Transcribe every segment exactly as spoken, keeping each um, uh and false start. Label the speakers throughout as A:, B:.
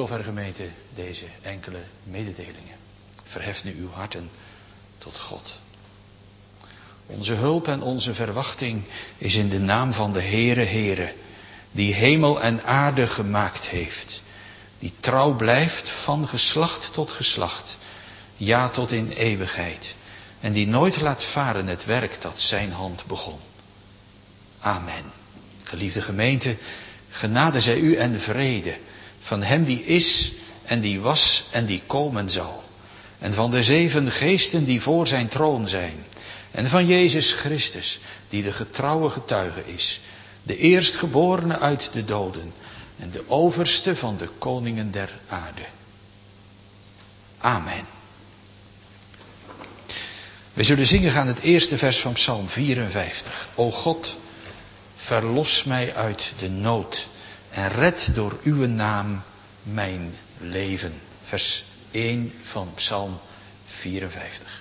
A: zover gemeente deze enkele mededelingen. Verhef nu uw harten tot God. Onze hulp en onze verwachting is in de naam van de Heere Heere, die hemel en aarde gemaakt heeft, die trouw blijft van geslacht tot geslacht, ja tot in eeuwigheid, en die nooit laat varen het werk dat zijn hand begon. Amen. Geliefde gemeente, genade zij u en vrede van hem die is en die was en die komen zal, en van de zeven geesten die voor zijn troon zijn, en van Jezus Christus, die de getrouwe getuige is, de eerstgeborene uit de doden en de overste van de koningen der aarde. Amen. We zullen zingen gaan het eerste vers van Psalm vierenvijftig. O God, verlos mij uit de nood en red door uw naam mijn leven. Vers één van Psalm vierenvijftig.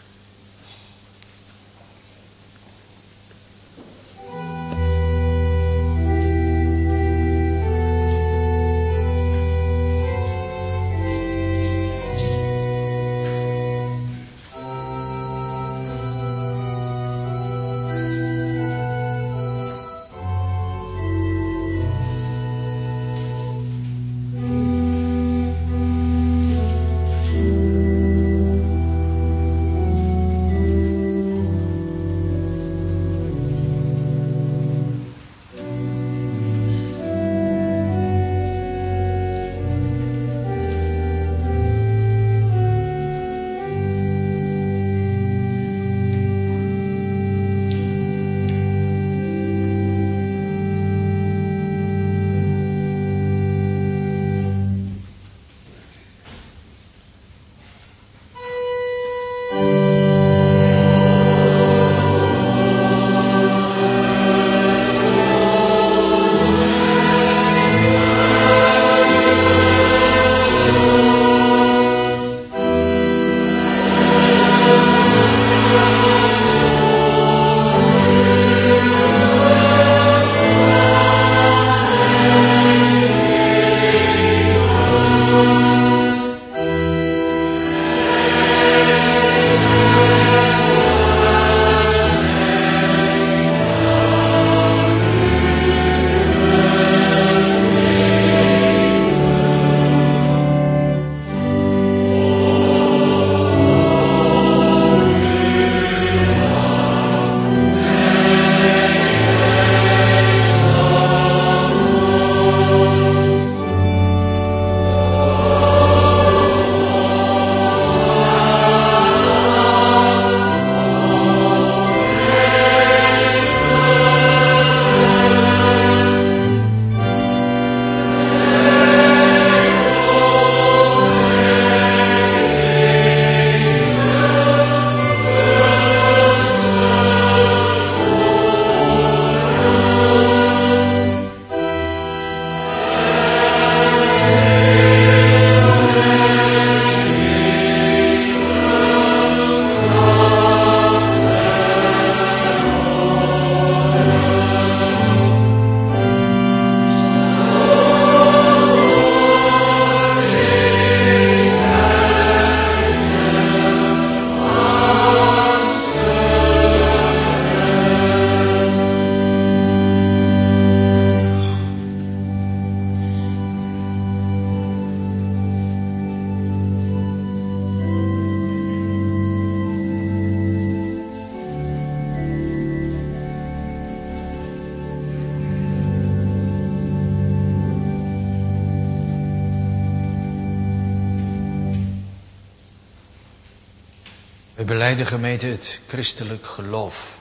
A: We belijden, gemeente, het christelijk geloof.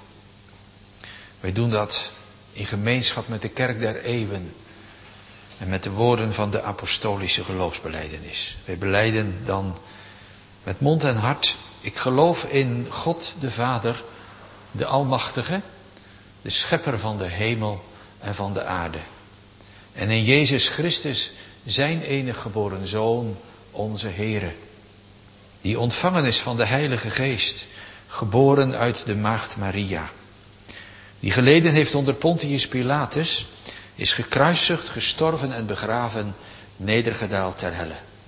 A: Wij doen dat in gemeenschap met de kerk der eeuwen en met de woorden van de apostolische geloofsbelijdenis. Wij belijden dan met mond en hart: ik geloof in God de Vader, de Almachtige, de schepper van de hemel en van de aarde. En in Jezus Christus, zijn enige geboren Zoon, onze Heere, die ontvangen is van de Heilige Geest, geboren uit de maagd Maria, die geleden heeft onder Pontius Pilatus, is gekruisigd, gestorven en begraven, nedergedaald ter helle,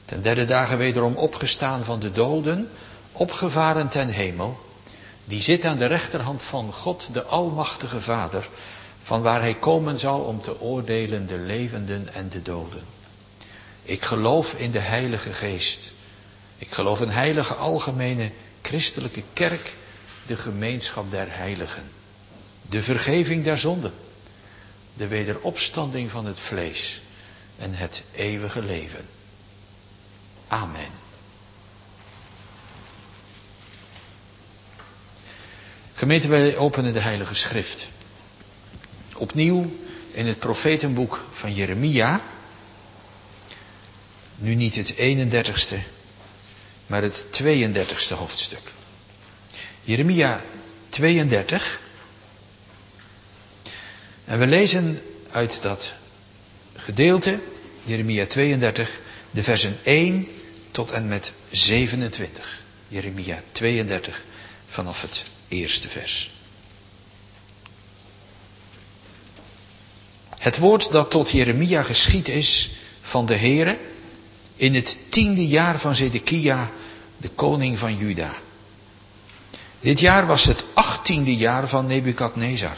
A: ten derde dagen wederom opgestaan van de doden, opgevaren ten hemel, die zit aan de rechterhand van God, de Almachtige Vader, van waar hij komen zal om te oordelen de levenden en de doden. Ik geloof in de Heilige Geest. Ik geloof in heilige algemene christelijke kerk, de gemeenschap der heiligen, de vergeving der zonden, de wederopstanding van het vlees en het eeuwige leven. Amen. Gemeente, wij openen de Heilige Schrift. Opnieuw in het profetenboek van Jeremia. Nu niet het eenendertigste, maar het tweeëndertigste hoofdstuk. Jeremia tweeëndertig. En we lezen uit dat gedeelte, Jeremia tweeëndertig, de versen één tot en met zevenentwintig. Jeremia tweeëndertig, vanaf het eerste vers. Het woord dat tot Jeremia geschied is van de Heere in het tiende jaar van Zedekia, de koning van Juda. Dit jaar was het achttiende jaar van Nebukadnezar.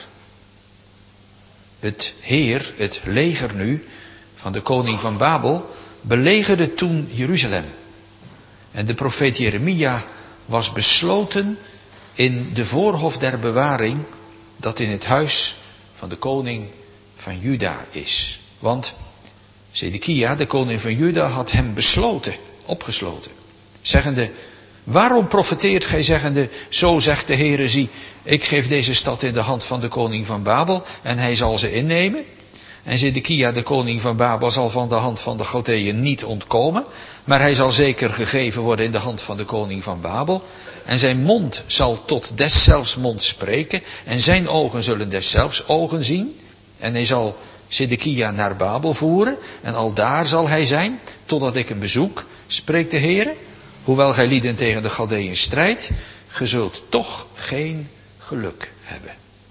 A: Het heer, het leger nu, van de koning van Babel, belegerde toen Jeruzalem. En de profeet Jeremia was besloten in de voorhof der bewaring, dat in het huis van de koning van Juda is. Want Zedekia, de koning van Juda, had hem besloten, opgesloten, zeggende: waarom profeteert gij zeggende, zo zegt de Heere, zie, ik geef deze stad in de hand van de koning van Babel en hij zal ze innemen. En Zedekia, de koning van Babel, zal van de hand van de Chaldeeën niet ontkomen, maar hij zal zeker gegeven worden in de hand van de koning van Babel. En zijn mond zal tot deszelfs mond spreken en zijn ogen zullen deszelfs ogen zien. En hij zal Zedekia naar Babel voeren en aldaar zal hij zijn, totdat ik hem bezoek, spreekt de Heere. Hoewel gij lieden tegen de Chaldeeën strijdt, ge zult toch geen geluk hebben.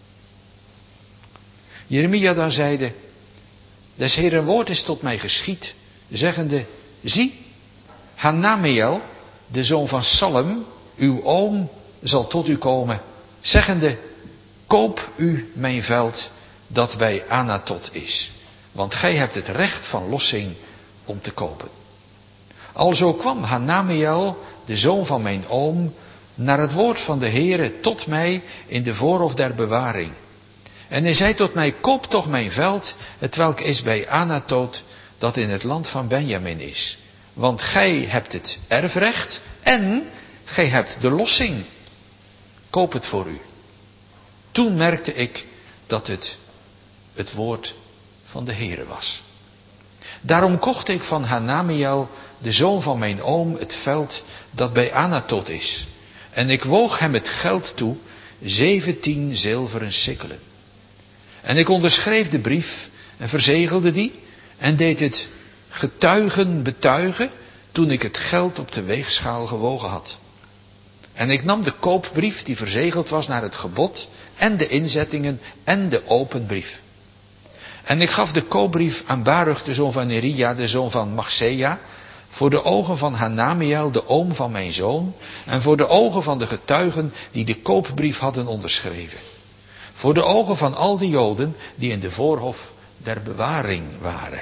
A: Jeremia dan zeide: des Heeren woord is tot mij geschied, zeggende: zie, Hanameel, de zoon van Salem, uw oom, zal tot u komen, zeggende: koop u mijn veld dat bij Anatot is, want gij hebt het recht van lossing om te kopen. Alzo kwam Hanameel, de zoon van mijn oom, naar het woord van de Heere tot mij in de voorhof der bewaring. En hij zei tot mij: koop toch mijn veld, hetwelk is bij Anatot, dat in het land van Benjamin is. Want gij hebt het erfrecht en gij hebt de lossing. Koop het voor u. Toen merkte ik dat het het woord van de Heere was. Daarom kocht ik van Hanameel, de zoon van mijn oom, het veld dat bij Anatot is. En ik woog hem het geld toe, zeventien zilveren sikkelen. En ik onderschreef de brief en verzegelde die en deed het getuigen betuigen toen ik het geld op de weegschaal gewogen had. En ik nam de koopbrief die verzegeld was naar het gebod en de inzettingen en de open brief. En ik gaf de koopbrief aan Baruch, de zoon van Neria, de zoon van Machsea, voor de ogen van Hanameel, de oom van mijn zoon, en voor de ogen van de getuigen die de koopbrief hadden onderschreven. Voor de ogen van al de Joden die in de voorhof der bewaring waren.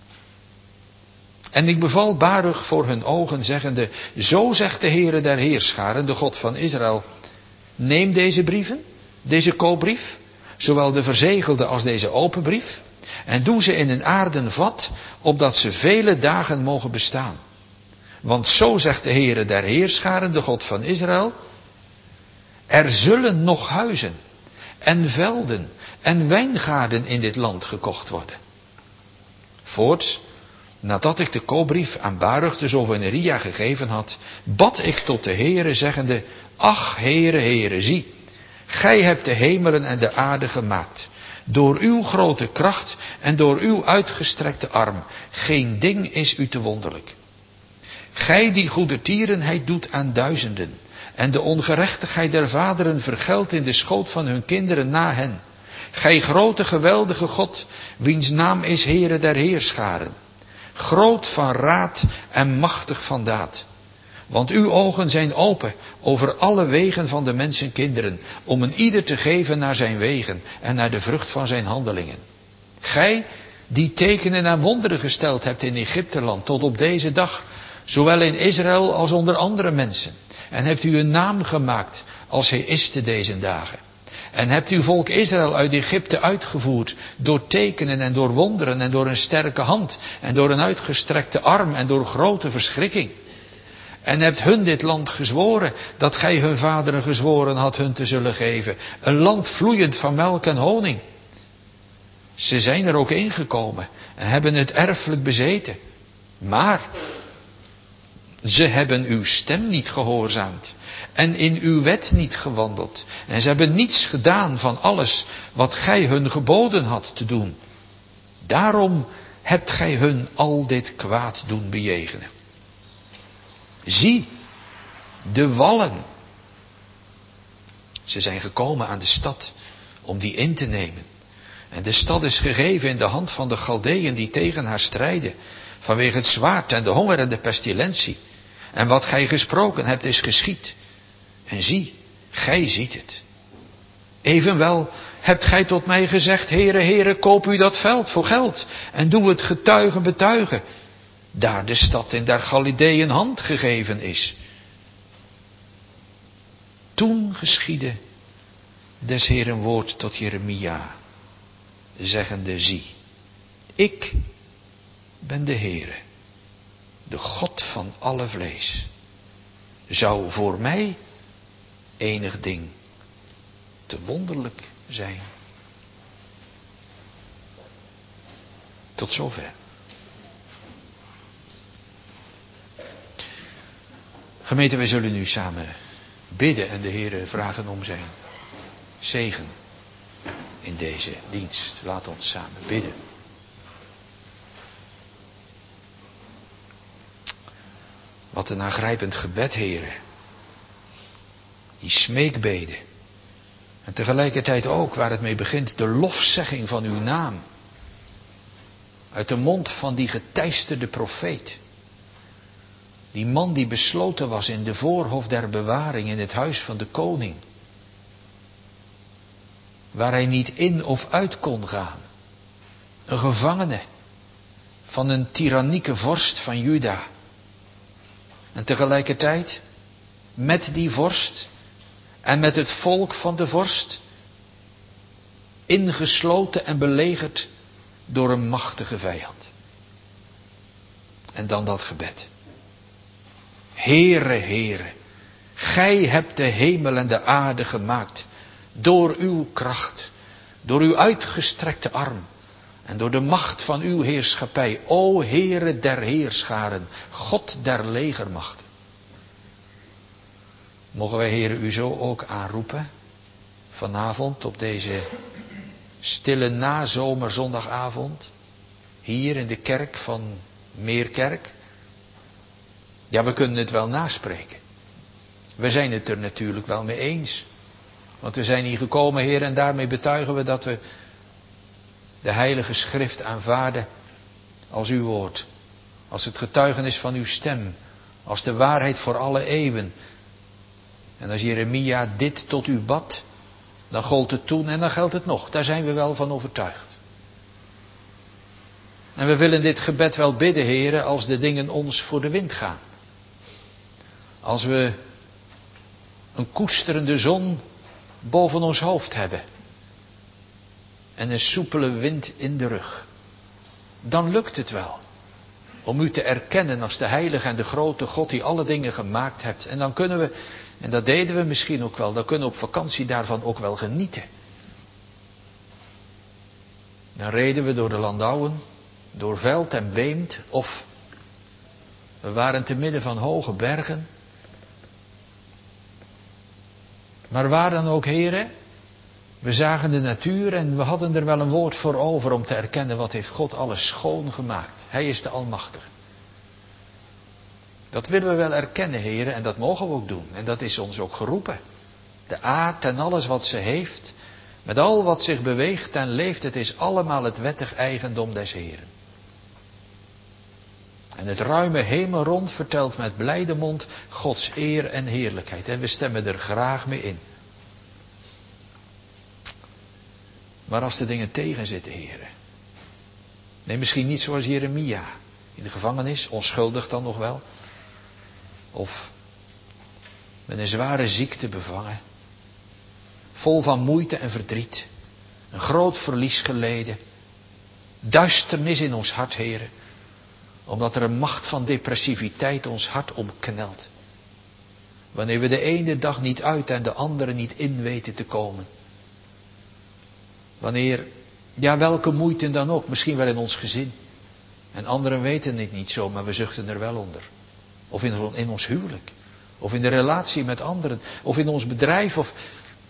A: En ik beval Baruch voor hun ogen, zeggende: zo zegt de Heere der Heerscharen, de God van Israël: neem deze brieven, deze koopbrief, zowel de verzegelde als deze open brief, en doe ze in een aarden vat, opdat ze vele dagen mogen bestaan. Want zo zegt de Heere der Heerscharen, de God van Israël: er zullen nog huizen en velden en wijngaarden in dit land gekocht worden. Voorts, nadat ik de koopbrief aan Baruch, de zoon van Neria, gegeven had, bad ik tot de Heere, zeggende: ach, Heere, Heere, zie, gij hebt de hemelen en de aarde gemaakt, door uw grote kracht en door uw uitgestrekte arm. Geen ding is u te wonderlijk. Gij die goedertierenheid doet aan duizenden, en de ongerechtigheid der vaderen vergeldt in de schoot van hun kinderen na hen. Gij grote geweldige God, wiens naam is Heere der Heerscharen. groot van raad en machtig van daad. Want uw ogen zijn open over alle wegen van de mensenkinderen, om een ieder te geven naar zijn wegen en naar de vrucht van zijn handelingen. Gij, die tekenen en wonderen gesteld hebt in Egypteland tot op deze dag, zowel in Israël als onder andere mensen. En hebt u een naam gemaakt als hij is te deze dagen. En hebt uw volk Israël uit Egypte uitgevoerd door tekenen en door wonderen en door een sterke hand en door een uitgestrekte arm en door grote verschrikking. En hebt hun dit land gezworen, dat gij hun vaderen gezworen had hun te zullen geven. Een land vloeiend van melk en honing. Ze zijn er ook ingekomen en hebben het erfelijk bezeten. Maar ze hebben uw stem niet gehoorzaamd en in uw wet niet gewandeld. En ze hebben niets gedaan van alles wat gij hun geboden had te doen. Daarom hebt gij hun al dit kwaad doen bejegenen. Zie, de wallen. Ze zijn gekomen aan de stad om die in te nemen. En de stad is gegeven in de hand van de Galdeeën die tegen haar strijden, vanwege het zwaard en de honger en de pestilentie. En wat gij gesproken hebt is geschied. En zie, gij ziet het. Evenwel hebt gij tot mij gezegd, Heere, Heere, koop u dat veld voor geld en doe het getuigen betuigen, daar de stad in der Galileeën hand gegeven is. Toen geschiedde des Heeren woord tot Jeremia, zeggende, zie, ik ben de Heere, de God van alle vlees. Zou voor mij enig ding te wonderlijk zijn? Tot zover. Gemeente, wij zullen nu samen bidden en de Heere vragen om zijn zegen in deze dienst. Laat ons samen bidden. Wat een aangrijpend gebed, Heere. Die smeekbeden. En tegelijkertijd ook, waar het mee begint, de lofzegging van uw naam. Uit de mond van die geteisterde profeet. Die man die besloten was in de voorhof der bewaring in het huis van de koning. Waar hij niet in of uit kon gaan. Een gevangene van een tyrannieke vorst van Juda. En tegelijkertijd met die vorst en met het volk van de vorst ingesloten en belegerd door een machtige vijand. En dan dat gebed. Heere, Heere, gij hebt de hemel en de aarde gemaakt door uw kracht, door uw uitgestrekte arm en door de macht van uw heerschappij. O Heere der heerscharen, God der legermachten. Mogen wij, Heere, u zo ook aanroepen vanavond op deze stille nazomerzondagavond hier in de kerk van Meerkerk. Ja, we kunnen het wel naspreken. We zijn het er natuurlijk wel mee eens. Want we zijn hier gekomen, Heer, en daarmee betuigen we dat we de Heilige Schrift aanvaarden als uw woord. Als het getuigenis van uw stem. Als de waarheid voor alle eeuwen. En als Jeremia dit tot u bad, dan gold het toen en dan geldt het nog. Daar zijn we wel van overtuigd. En we willen dit gebed wel bidden, Heer, als de dingen ons voor de wind gaan. Als we een koesterende zon boven ons hoofd hebben. En een soepele wind in de rug. Dan lukt het wel. Om u te erkennen als de heilige en de grote God die alle dingen gemaakt hebt. En dan kunnen we, en dat deden we misschien ook wel, dan kunnen we op vakantie daarvan ook wel genieten. Dan reden we door de landouwen, door veld en beemd, of we waren te midden van hoge bergen. Maar waar dan ook, heren, we zagen de natuur en we hadden er wel een woord voor over om te erkennen wat heeft God alles schoon gemaakt. Hij is de Almachtige. Dat willen we wel erkennen, heren, en dat mogen we ook doen. En dat is ons ook geroepen. De aard en alles wat ze heeft, met al wat zich beweegt en leeft, het is allemaal het wettig eigendom des Heren. En het ruime hemelrond vertelt met blijde mond Gods eer en heerlijkheid. En we stemmen er graag mee in. Maar als de dingen tegen zitten, heren. Nee, misschien niet zoals Jeremia. In de gevangenis, onschuldig dan nog wel. Of met een zware ziekte bevangen. Vol van moeite en verdriet. Een groot verlies geleden. Duisternis in ons hart, heren. Omdat er een macht van depressiviteit ons hart omknelt. Wanneer we de ene dag niet uit en de andere niet in weten te komen. Wanneer, ja welke moeite dan ook, misschien wel in ons gezin. En anderen weten het niet zo, maar we zuchten er wel onder. Of in, in ons huwelijk. Of in de relatie met anderen. Of in ons bedrijf. Of...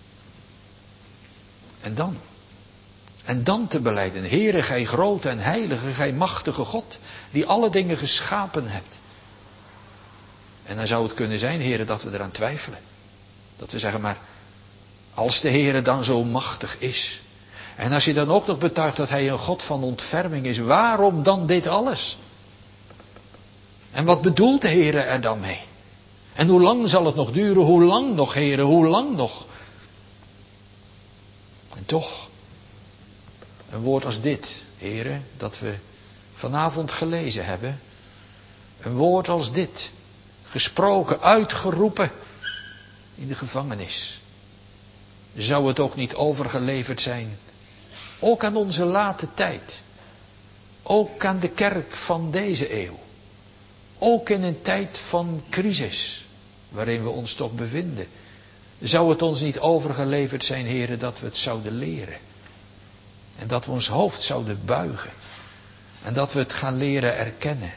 A: En dan. En dan te belijden. Heere, gij grote en heilige, gij machtige God. Die alle dingen geschapen hebt. En dan zou het kunnen zijn, Heere, dat we eraan twijfelen. Dat we zeggen, maar als de Heere dan zo machtig is. En als je dan ook nog betuigt dat hij een God van ontferming is. Waarom dan dit alles? En wat bedoelt de Heere er dan mee? En hoe lang zal het nog duren? Hoe lang nog, Heere? Hoe lang nog? En toch, een woord als dit, Heere, dat we vanavond gelezen hebben. Een woord als dit, gesproken, uitgeroepen in de gevangenis. Zou het ook niet overgeleverd zijn, ook aan onze late tijd. Ook aan de kerk van deze eeuw. Ook in een tijd van crisis, waarin we ons toch bevinden. Zou het ons niet overgeleverd zijn, heren, dat we het zouden leren. En dat we ons hoofd zouden buigen. En dat we het gaan leren erkennen.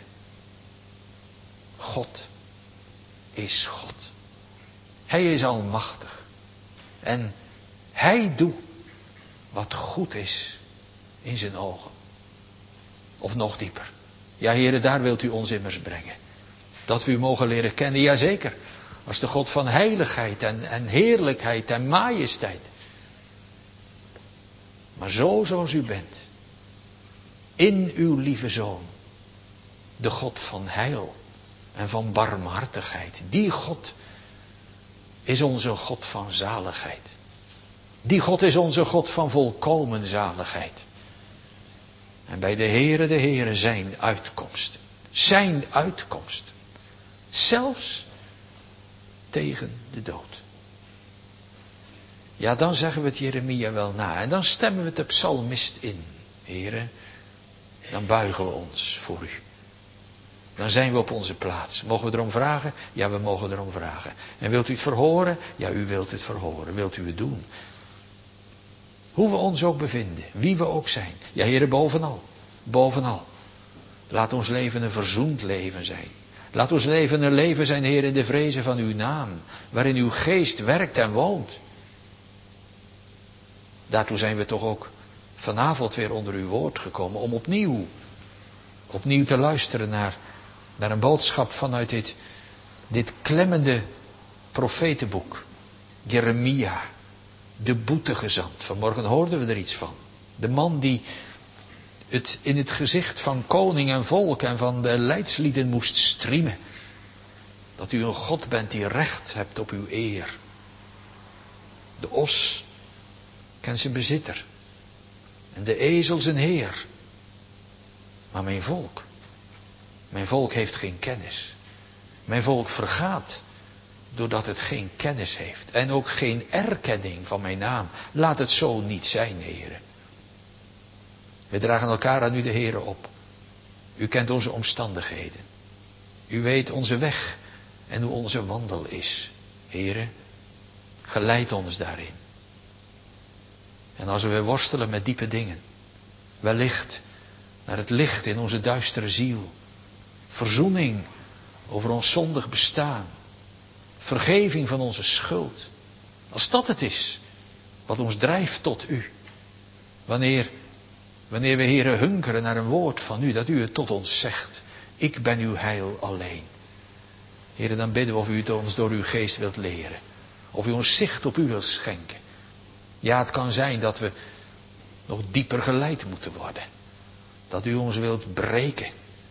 A: God is God. Hij is almachtig. En hij doet wat goed is in zijn ogen. Of nog dieper. Ja, heren, daar wilt u ons immers brengen. Dat we u mogen leren kennen, jazeker. Als de God van heiligheid en, en heerlijkheid en majesteit. Maar zo zoals u bent. In uw lieve Zoon. De God van heil en van barmhartigheid. Die God is onze God van zaligheid. Die God is onze God van volkomen zaligheid. En bij de Heere, de Heere, zijn uitkomst. Zijn uitkomst. Zelfs tegen de dood. Ja, dan zeggen we het Jeremia wel na. En dan stemmen we het de psalmist in. Heere, dan buigen we ons voor u. Dan zijn we op onze plaats. Mogen we erom vragen? Ja, we mogen erom vragen. En wilt u het verhoren? Ja, u wilt het verhoren. Wilt u het doen? Hoe we ons ook bevinden. Wie we ook zijn. Ja, Heere, bovenal. Bovenal. Laat ons leven een verzoend leven zijn. Laat ons leven een leven zijn, Heer, in de vrezen van uw naam. Waarin uw geest werkt en woont. Daartoe zijn we toch ook vanavond weer onder uw woord gekomen. Om opnieuw, opnieuw te luisteren naar, naar een boodschap vanuit dit, dit klemmende profetenboek. Jeremia, de boetegezant. Vanmorgen hoorden we er iets van. De man die het in het gezicht van koning en volk en van de leidslieden moest striemen. Dat u een God bent die recht hebt op uw eer. De os kent zijn bezitter. En de ezel zijn heer. Maar mijn volk, mijn volk heeft geen kennis. Mijn volk vergaat doordat het geen kennis heeft. En ook geen erkenning van mijn naam. Laat het zo niet zijn, heren. We dragen elkaar aan u, de Heere, op. U kent onze omstandigheden. U weet onze weg en hoe onze wandel is. Heere, geleid ons daarin. En als we weer worstelen met diepe dingen, wellicht naar het licht in onze duistere ziel. Verzoening over ons zondig bestaan. Vergeving van onze schuld. Als dat het is wat ons drijft tot u. Wanneer, wanneer we, Heere, hunkeren naar een woord van u, dat u het tot ons zegt. Ik ben uw heil alleen. Heere, dan bidden we of u het ons door uw geest wilt leren. Of u ons zicht op u wilt schenken. Ja, het kan zijn dat we nog dieper geleid moeten worden. Dat u ons wilt breken.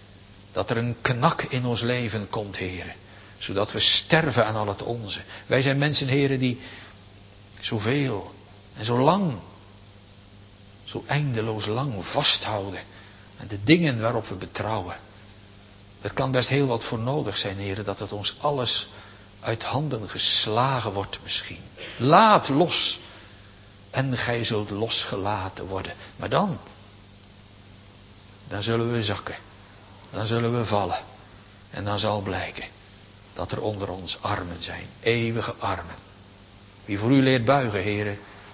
A: Dat er een knak in ons leven komt, Heere. Zodat we sterven aan al het onze. Wij zijn mensen, Heere, die zoveel en zo lang, zo eindeloos lang vasthouden aan de dingen waarop we betrouwen. Er kan best heel wat voor nodig zijn, Heere, dat het ons alles uit handen geslagen wordt misschien. Laat los en gij zult losgelaten worden. Maar dan, dan zullen we zakken. Dan zullen we vallen. En dan zal blijken dat er onder ons armen zijn. Eeuwige armen. Wie voor u leert buigen, Heere,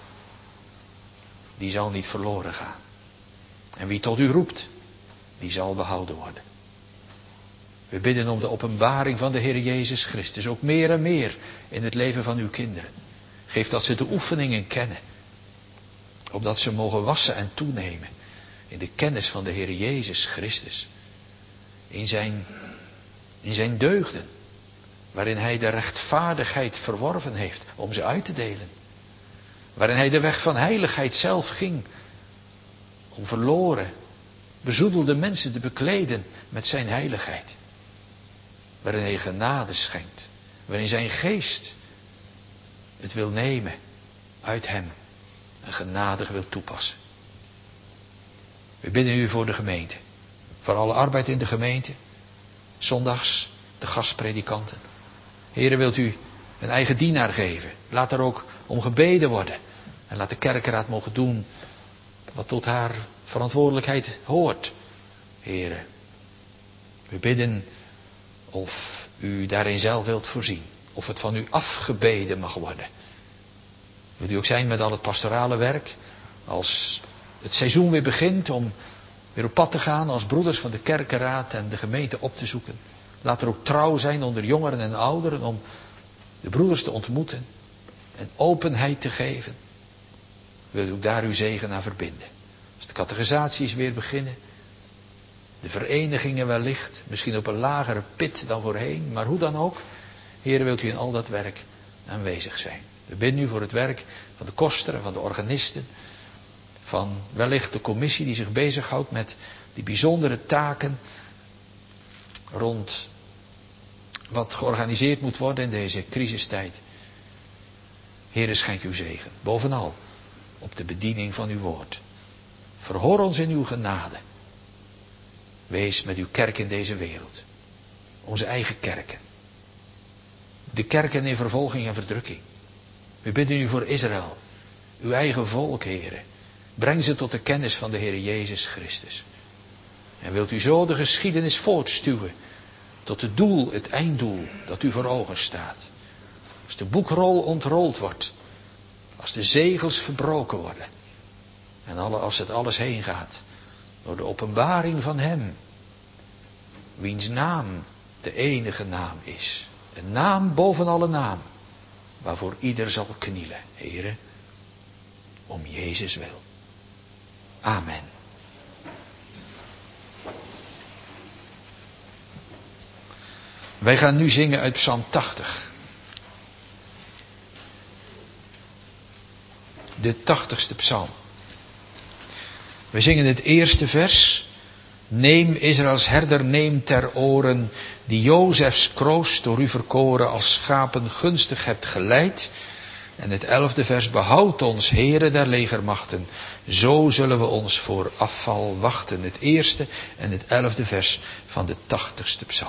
A: die zal niet verloren gaan. En wie tot u roept, die zal behouden worden. We bidden om de openbaring van de Heer Jezus Christus. Ook meer en meer in het leven van uw kinderen. Geef dat ze de oefeningen kennen. Opdat ze mogen wassen en toenemen in de kennis van de Heer Jezus Christus. In zijn, in zijn deugden. Waarin hij de rechtvaardigheid verworven heeft om ze uit te delen. Waarin hij de weg van heiligheid zelf ging. Om verloren, bezoedelde mensen te bekleden met zijn heiligheid. Waarin hij genade schenkt. Waarin zijn geest het wil nemen uit hem. En genadig wil toepassen. We bidden u voor de gemeente. Voor alle arbeid in de gemeente. Zondags, de gastpredikanten. Heere, wilt u een eigen dienaar geven. Laat er ook om gebeden worden. En laat de kerkenraad mogen doen wat tot haar verantwoordelijkheid hoort. Heere, we bidden of u daarin zelf wilt voorzien. Of het van u afgebeden mag worden. Wilt u ook zijn met al het pastorale werk. Als het seizoen weer begint om weer op pad te gaan als broeders van de kerkenraad en de gemeente op te zoeken. Laat er ook trouw zijn onder jongeren en ouderen om de broeders te ontmoeten en openheid te geven. Wilt u ook daar uw zegen aan verbinden. Als de catechisaties weer beginnen. De verenigingen wellicht, misschien op een lagere pit dan voorheen. Maar hoe dan ook, Heer, wilt u in al dat werk aanwezig zijn. We bidden u voor het werk van de koster en van de organisten. Van wellicht de commissie die zich bezighoudt met die bijzondere taken rond wat georganiseerd moet worden in deze crisistijd. Heere, schenk uw zegen. Bovenal op de bediening van uw woord. Verhoor ons in uw genade. Wees met uw kerk in deze wereld. Onze eigen kerken. De kerken in vervolging en verdrukking. We bidden u voor Israël. Uw eigen volk, Heere. Breng ze tot de kennis van de Heer Jezus Christus. En wilt u zo de geschiedenis voortstuwen tot het doel, het einddoel dat u voor ogen staat. Als de boekrol ontrold wordt. Als de zegels verbroken worden. En alle, als het alles heen gaat. Door de openbaring van hem. Wiens naam de enige naam is. Een naam boven alle naam. Waarvoor ieder zal knielen. Heere. Om Jezus wil. Amen. Wij gaan nu zingen uit Psalm tachtig. De tachtigste psalm. We zingen het eerste vers. Neem Israëls herder, neem ter oren, die Jozefs kroost door u verkoren als schapen gunstig hebt geleid. En het elfde vers, behoud ons, Heere der legermachten, zo zullen we ons voor afval wachten. Het eerste en het elfde vers van de tachtigste psalm.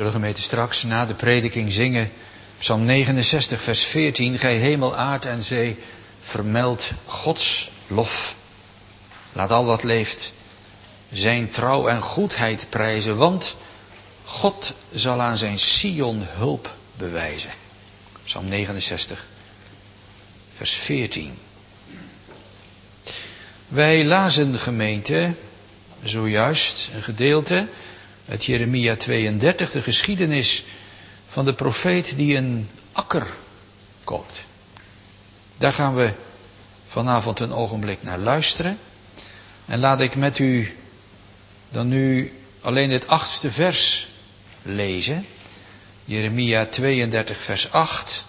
A: we gemeente straks na de prediking zingen Psalm negenenzestig vers veertien. Gij hemel, aard en zee, vermeld Gods lof. Laat al wat leeft zijn trouw en goedheid prijzen, want God zal aan zijn Sion hulp bewijzen. Psalm negenenzestig vers veertien. Wij lazen, gemeente, zojuist een gedeelte uit Jeremia tweeëndertig, de geschiedenis van de profeet die een akker koopt. Daar gaan we vanavond een ogenblik naar luisteren. En laat ik met u dan nu alleen het achtste vers lezen. Jeremia tweeëndertig vers acht.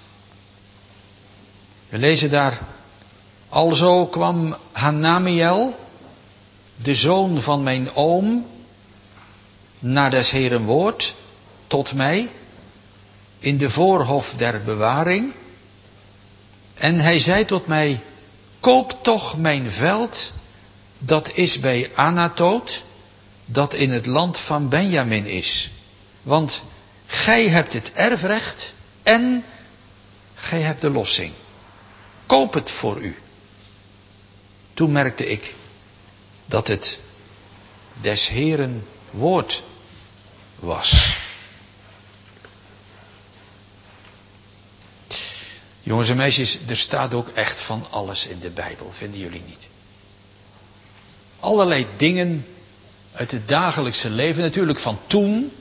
A: We lezen daar: Alzo kwam Hanamiel, de zoon van mijn oom, naar des Heeren woord tot mij in de voorhof der bewaring. En hij zei tot mij: koop toch mijn veld, dat is bij Anatoot, dat in het land van Benjamin is. Want gij hebt het erfrecht en gij hebt de lossing. Koop het voor u. Toen merkte ik dat het des Heeren woord was. Jongens en meisjes, er staat ook echt van alles in de Bijbel, vinden jullie niet? Allerlei dingen uit het dagelijkse leven, natuurlijk van toen.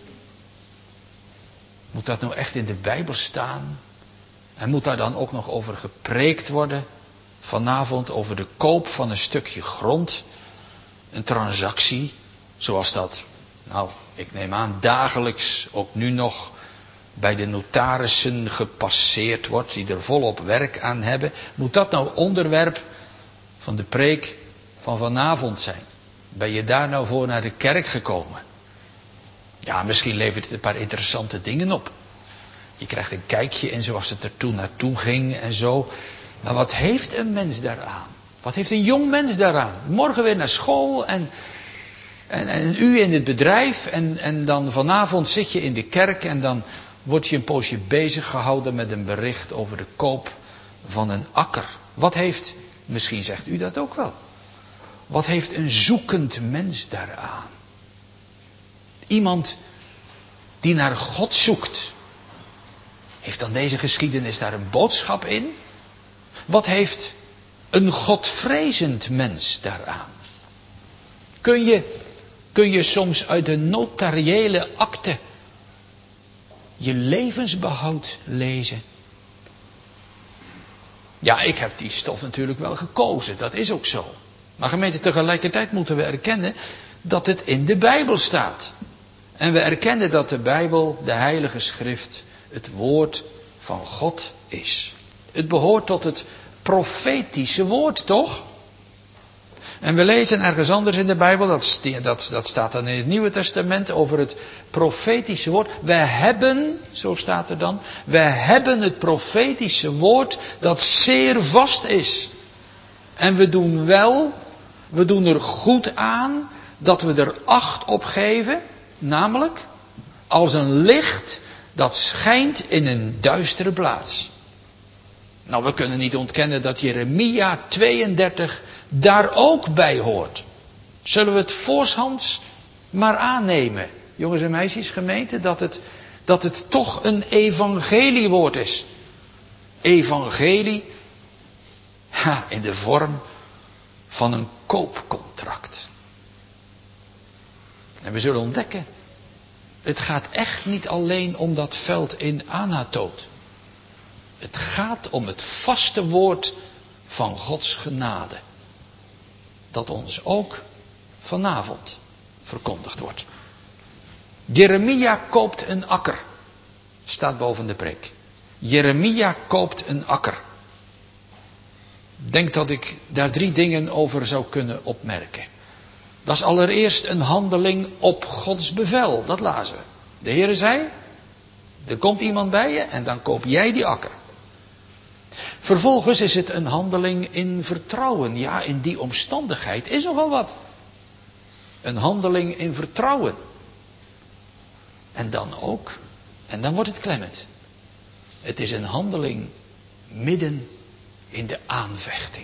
A: Moet dat nou echt in de Bijbel staan? En moet daar dan ook nog over gepreekt worden? Vanavond over de koop van een stukje grond. Een transactie, zoals dat, nou, ik neem aan, dagelijks ook nu nog bij de notarissen gepasseerd wordt, die er volop werk aan hebben. Moet dat nou onderwerp van de preek van vanavond zijn? Ben je daar nou voor naar de kerk gekomen? Ja, misschien levert het een paar interessante dingen op. Je krijgt een kijkje in zoals het er toen naartoe ging en zo. Maar wat heeft een mens daaraan? Wat heeft een jong mens daaraan? Morgen weer naar school en, en, en u in het bedrijf en, en dan vanavond zit je in de kerk en dan word je een poosje bezig gehouden met een bericht over de koop van een akker. Wat heeft, misschien zegt u dat ook wel, wat heeft een zoekend mens daaraan? Iemand die naar God zoekt. Heeft dan deze geschiedenis daar een boodschap in? Wat heeft een godvrezend mens daaraan? Kun je, kun je soms uit de notariële akte je levensbehoud lezen? Ja, ik heb die stof natuurlijk wel gekozen, dat is ook zo. Maar gemeente, tegelijkertijd moeten we erkennen dat het in de Bijbel staat. En we erkennen dat de Bijbel, de Heilige Schrift, het woord van God is. Het behoort tot het profetische woord, toch? En we lezen ergens anders in de Bijbel, dat, dat, dat staat dan in het Nieuwe Testament, over het profetische woord. We hebben, zo staat er dan, we hebben het profetische woord dat zeer vast is. En we doen wel, we doen er goed aan dat we er acht op geven, namelijk als een licht dat schijnt in een duistere plaats. Nou, we kunnen niet ontkennen dat Jeremia tweeëndertig daar ook bij hoort. Zullen we het voorshands maar aannemen, jongens en meisjes, gemeente, dat het, dat het toch een evangeliewoord is. Evangelie, ha, in de vorm van een koopcontract. En we zullen ontdekken, het gaat echt niet alleen om dat veld in Anatoot. Het gaat om het vaste woord van Gods genade. Dat ons ook vanavond verkondigd wordt. Jeremia koopt een akker. Staat boven de preek. Jeremia koopt een akker. Ik denk dat ik daar drie dingen over zou kunnen opmerken. Dat is allereerst een handeling op Gods bevel. Dat lazen we. De Heere zei, er komt iemand bij je en dan koop jij die akker. Vervolgens is het een handeling in vertrouwen. Ja, in die omstandigheid is nogal wat. Een handeling in vertrouwen. En dan ook En dan wordt het klemmend. Het is een handeling midden in de aanvechting.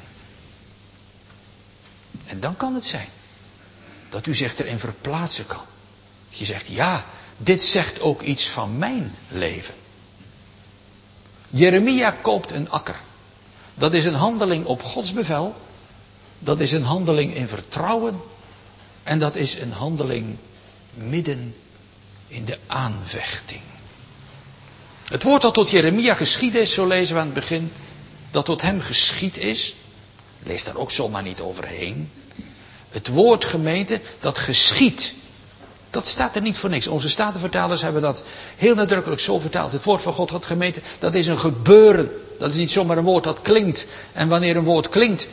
A: En dan kan het zijn dat u zich erin verplaatsen kan. Dat je zegt, ja, dit zegt ook iets van mijn leven. Jeremia koopt een akker. Dat is een handeling op Gods bevel. Dat is een handeling in vertrouwen. En dat is een handeling midden in de aanvechting. Het woord dat tot Jeremia geschied is, zo lezen we aan het begin, dat tot hem geschied is. Lees daar ook zomaar niet overheen. Het woord gemeente, dat geschied, dat staat er niet voor niks. Onze statenvertalers hebben dat heel nadrukkelijk zo vertaald. Het woord van God, dat gemeente, dat is een gebeuren. Dat is niet zomaar een woord dat klinkt. En wanneer een woord klinkt,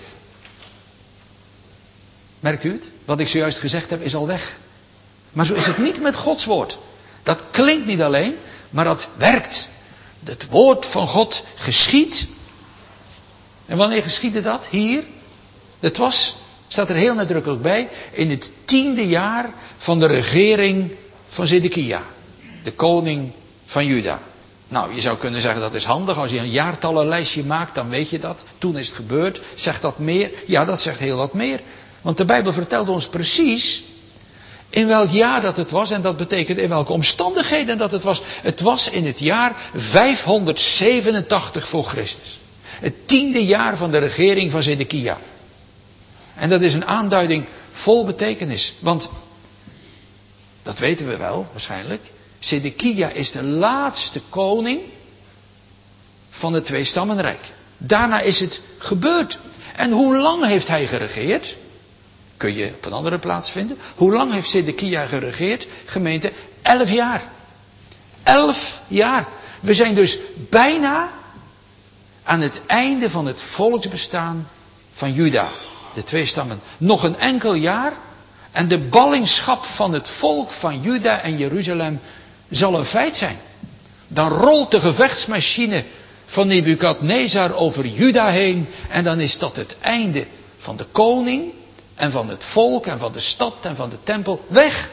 A: merkt u het? Wat ik zojuist gezegd heb is al weg. Maar zo is het niet met Gods woord. Dat klinkt niet alleen, maar dat werkt. Het woord van God geschiedt. En wanneer geschiedde dat? Hier. Het was, staat er heel nadrukkelijk bij, in het tiende jaar van de regering van Zedekia. De koning van Juda. Nou, je zou kunnen zeggen dat is handig. Als je een jaartallenlijstje maakt, dan weet je dat. Toen is het gebeurd. Zegt dat meer? Ja, dat zegt heel wat meer. Want de Bijbel vertelt ons precies in welk jaar dat het was. En dat betekent in welke omstandigheden dat het was. Het was in het jaar vijfhonderdzevenentachtig voor Christus. Het tiende jaar van de regering van Zedekia. En dat is een aanduiding vol betekenis. Want, dat weten we wel waarschijnlijk, Zedekia is de laatste koning van het Tweestammenrijk. Daarna is het gebeurd. En hoe lang heeft hij geregeerd? Kun je op een andere plaats vinden. Hoe lang heeft Zedekia geregeerd? Gemeente, elf jaar. Elf jaar. We zijn dus bijna aan het einde van het volksbestaan van Juda. De twee stammen. Nog een enkel jaar. En de ballingschap van het volk van Juda en Jeruzalem zal een feit zijn. Dan rolt de gevechtsmachine van Nebukadnezar over Juda heen. En dan is dat het einde van de koning. En van het volk en van de stad en van de tempel. Weg.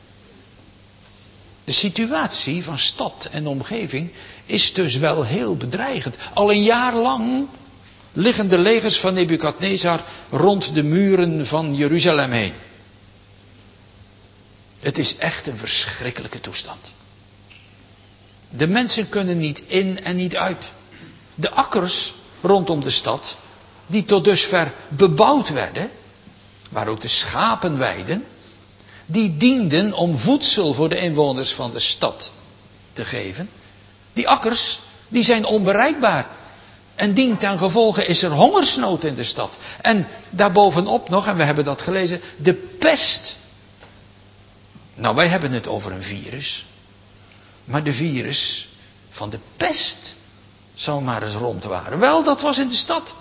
A: De situatie van stad en omgeving is dus wel heel bedreigend. Al een jaar lang liggen de legers van Nebukadnezar rond de muren van Jeruzalem heen. Het is echt een verschrikkelijke toestand. De mensen kunnen niet in en niet uit. De akkers rondom de stad, die tot dusver bebouwd werden, waar ook de schapen weiden, die dienden om voedsel voor de inwoners van de stad te geven. Die akkers, die zijn onbereikbaar. En dien ten gevolge is er hongersnood in de stad. En daarbovenop nog, en we hebben dat gelezen, de pest. Nou, wij hebben het over een virus. Maar de virus van de pest zal maar eens rondwaren. Wel, dat was in de stad.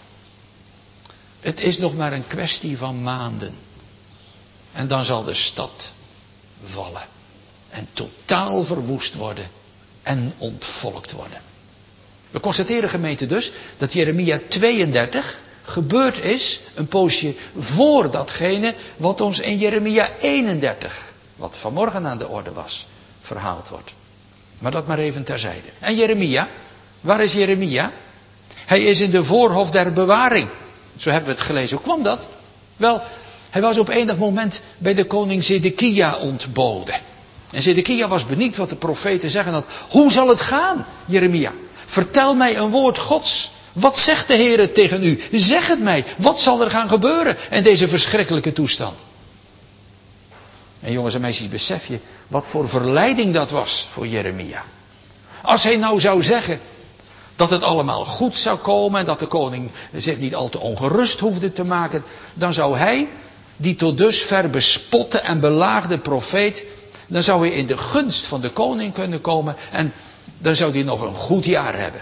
A: Het is nog maar een kwestie van maanden. En dan zal de stad vallen. En totaal verwoest worden. En ontvolkt worden. We constateren, gemeente, dus dat Jeremia tweeëndertig gebeurd is een poosje voor datgene wat ons in Jeremia eenendertig, wat vanmorgen aan de orde was, verhaald wordt. Maar dat maar even terzijde. En Jeremia, waar is Jeremia? Hij is in de voorhof der bewaring. Zo hebben we het gelezen. Hoe kwam dat? Wel, hij was op enig moment bij de koning Zedekia ontboden. En Zedekia was benieuwd wat de profeten zeggen had. Hoe zal het gaan, Jeremia? Vertel mij een woord Gods. Wat zegt de Heer tegen u? Zeg het mij. Wat zal er gaan gebeuren in deze verschrikkelijke toestand? En jongens en meisjes, besef je wat voor verleiding dat was voor Jeremia. Als hij nou zou zeggen dat het allemaal goed zou komen en dat de koning zich niet al te ongerust hoefde te maken, dan zou hij, die tot dusver bespotte en belaagde profeet, dan zou hij in de gunst van de koning kunnen komen en dan zou hij nog een goed jaar hebben.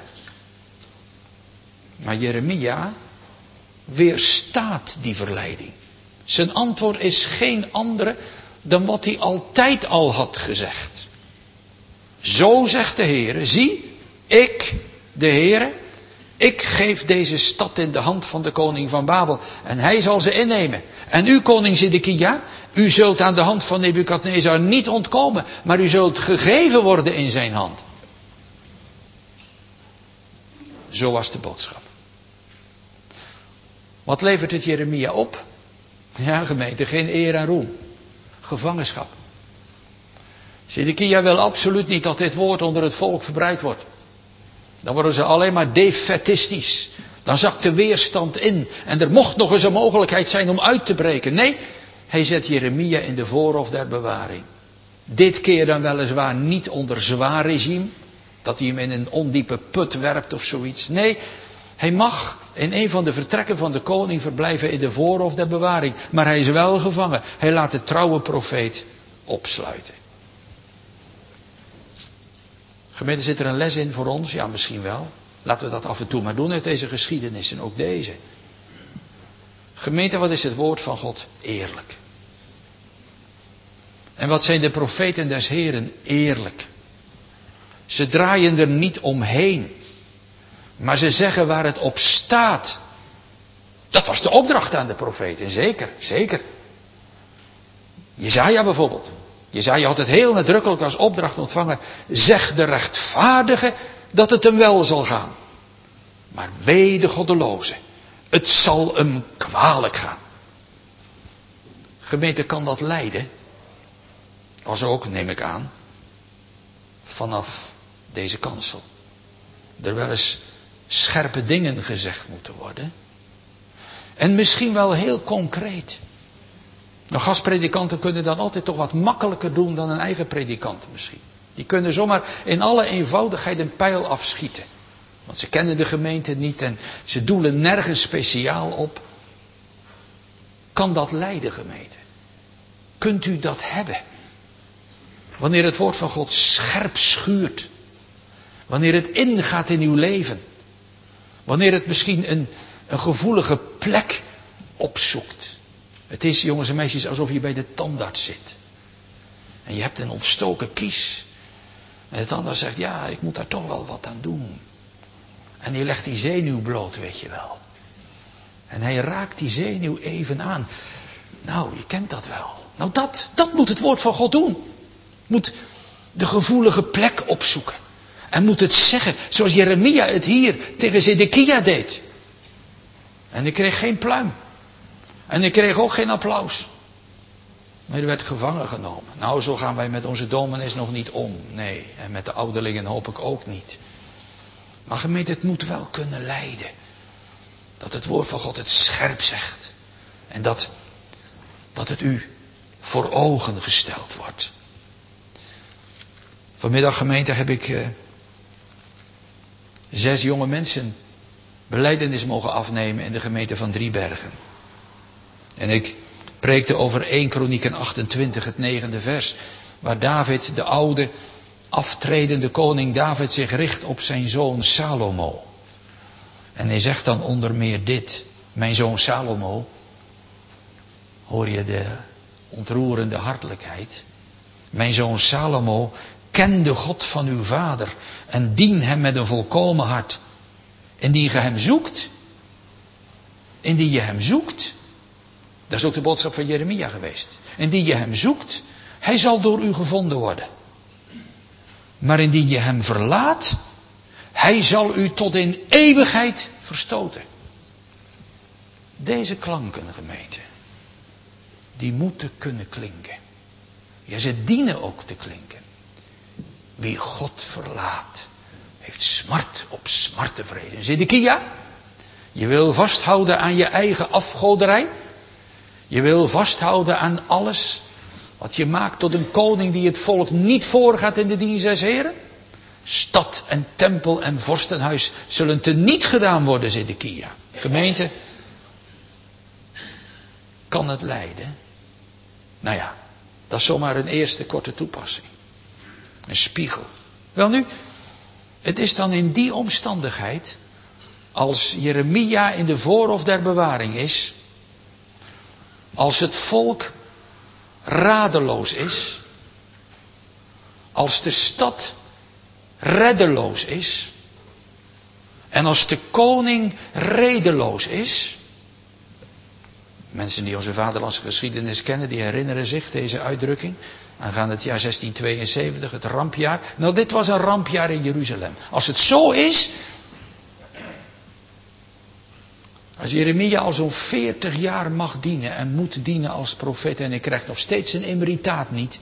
A: Maar Jeremia weerstaat die verleiding. Zijn antwoord is geen andere dan wat hij altijd al had gezegd. Zo zegt de Heer, zie, ik, de Heer, Ik geef deze stad in de hand van de koning van Babel en hij zal ze innemen. En u, koning Zedekia, u zult aan de hand van Nebukadnezar niet ontkomen, maar u zult gegeven worden in zijn hand. Zo was de boodschap. Wat levert het Jeremia op? Ja, gemeente, geen eer en roem. Gevangenschap. Zedekia wil absoluut niet dat dit woord onder het volk verbreid wordt. Dan worden ze alleen maar defetistisch. Dan zakt de weerstand in. En er mocht nog eens een mogelijkheid zijn om uit te breken. Nee, hij zet Jeremia in de voorhof der bewaring. Dit keer dan weliswaar niet onder zwaar regime. Dat hij hem in een ondiepe put werpt of zoiets. Nee, hij mag in een van de vertrekken van de koning verblijven in de voorhof der bewaring. Maar hij is wel gevangen. Hij laat de trouwe profeet opsluiten. Gemeente, zit er een les in voor ons? Ja, misschien wel. Laten we dat af en toe maar doen uit deze geschiedenissen, ook deze. Gemeente, wat is het woord van God? Eerlijk. En wat zijn de profeten des Heren? Eerlijk. Ze draaien er niet omheen. Maar ze zeggen waar het op staat. Dat was de opdracht aan de profeten, zeker, zeker. Jesaja bijvoorbeeld. Jesaja had het heel nadrukkelijk als opdracht ontvangen. Zeg de rechtvaardige dat het hem wel zal gaan. Maar wee de goddeloze. Het zal hem kwalijk gaan. Gemeente, kan dat leiden? Als ook, neem ik aan, vanaf deze kansel. Er wel eens scherpe dingen gezegd moeten worden. En misschien wel heel concreet. Nou, gastpredikanten kunnen dat altijd toch wat makkelijker doen dan een eigen predikant misschien. Die kunnen zomaar in alle eenvoudigheid een pijl afschieten. Want ze kennen de gemeente niet en ze doelen nergens speciaal op. Kan dat leiden, gemeente? Kunt u dat hebben? Wanneer het woord van God scherp schuurt. Wanneer het ingaat in uw leven. Wanneer het misschien een, een gevoelige plek opzoekt. Het is, jongens en meisjes, alsof je bij de tandarts zit. En je hebt een ontstoken kies. En de tandarts zegt, ja, ik moet daar toch wel wat aan doen. En die legt die zenuw bloot, weet je wel. En hij raakt die zenuw even aan. Nou, je kent dat wel. Nou, dat, dat moet het woord van God doen. Moet de gevoelige plek opzoeken. En moet het zeggen, zoals Jeremia het hier tegen Zedekia deed. En ik kreeg geen pluim. En ik kreeg ook geen applaus. Maar er werd gevangen genomen. Nou, zo gaan wij met onze dominees nog niet om. Nee, en met de ouderlingen hoop ik ook niet. Maar gemeente, het moet wel kunnen leiden. Dat het woord van God het scherp zegt. En dat, dat het u voor ogen gesteld wordt. Vanmiddag, gemeente, heb ik uh, zes jonge mensen belijdenis mogen afnemen in de gemeente van Driebergen. En ik preekte over eerste Kronieken achtentwintig, het negende vers. Waar David, de oude, aftredende koning David, zich richt op zijn zoon Salomo. En hij zegt dan onder meer dit. Mijn zoon Salomo, hoor je de ontroerende hartelijkheid. Mijn zoon Salomo, ken de God van uw vader en dien hem met een volkomen hart. Indien je hem zoekt, indien je hem zoekt, dat is ook de boodschap van Jeremia geweest. Indien je hem zoekt, hij zal door u gevonden worden. Maar indien je hem verlaat, hij zal u tot in eeuwigheid verstoten. Deze klanken, gemeente, die moeten kunnen klinken. Ja, ze dienen ook te klinken. Wie God verlaat, heeft smart op smart tevreden. Zedekia, je wil vasthouden aan je eigen afgoderij. Je wil vasthouden aan alles wat je maakt tot een koning die het volk niet voorgaat in de dienst des Heren. Stad en tempel en vorstenhuis zullen teniet gedaan worden, Zedekia. Gemeente, kan het leiden? Nou ja, dat is zomaar een eerste korte toepassing. Een spiegel. Welnu, het is dan in die omstandigheid, als Jeremia in de voorhof der bewaring is, als het volk radeloos is, als de stad reddeloos is, En als de koning redeloos is. Mensen die onze vaderlandse geschiedenis kennen, die herinneren zich deze uitdrukking. Aangaande het jaar zestientweeënzeventig, het rampjaar. Nou, dit was een rampjaar in Jeruzalem. Als het zo is. Als Jeremia al zo'n veertig jaar mag dienen en moet dienen als profeet en hij krijgt nog steeds zijn emeritaat niet.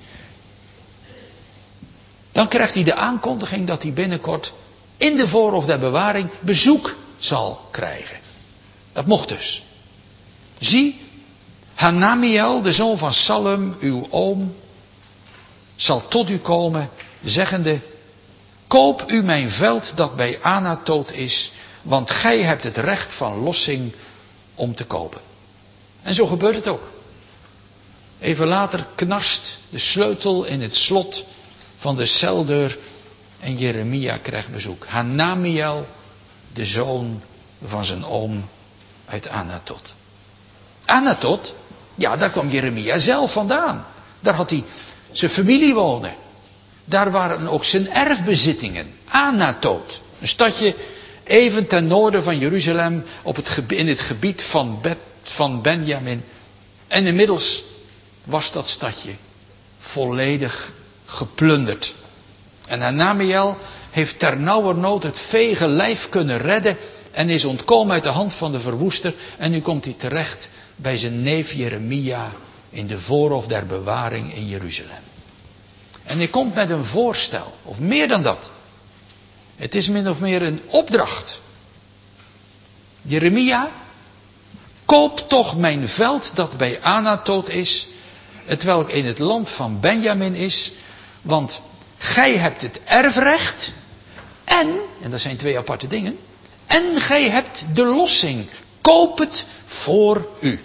A: Dan krijgt hij de aankondiging dat hij binnenkort in de voorhof der bewaring bezoek zal krijgen. Dat mocht dus. Zie, Hanamiel, de zoon van Salum, uw oom, zal tot u komen, zeggende, koop u mijn veld dat bij Anatoot is, want gij hebt het recht van lossing om te kopen. En zo gebeurt het ook. Even later knarst de sleutel in het slot van de celdeur en Jeremia krijgt bezoek. Hanamiel, de zoon van zijn oom uit Anatot. Anatot, ja, daar kwam Jeremia zelf vandaan. Daar had hij zijn familie wonen. Daar waren ook zijn erfbezittingen. Anatot, een stadje even ten noorden van Jeruzalem, op het gebied, in het gebied van, Bet, van Benjamin. En inmiddels was dat stadje volledig geplunderd. En Hanamiel heeft ternauwernood het vege lijf kunnen redden en is ontkomen uit de hand van de verwoester. En nu komt hij terecht bij zijn neef Jeremia in de voorhof der bewaring in Jeruzalem. En hij komt met een voorstel, of meer dan dat. Het is min of meer een opdracht. Jeremia, koop toch mijn veld dat bij Anatot is, hetwelk in het land van Benjamin is, want gij hebt het erfrecht en, en dat zijn twee aparte dingen, en gij hebt de lossing. Koop het voor u.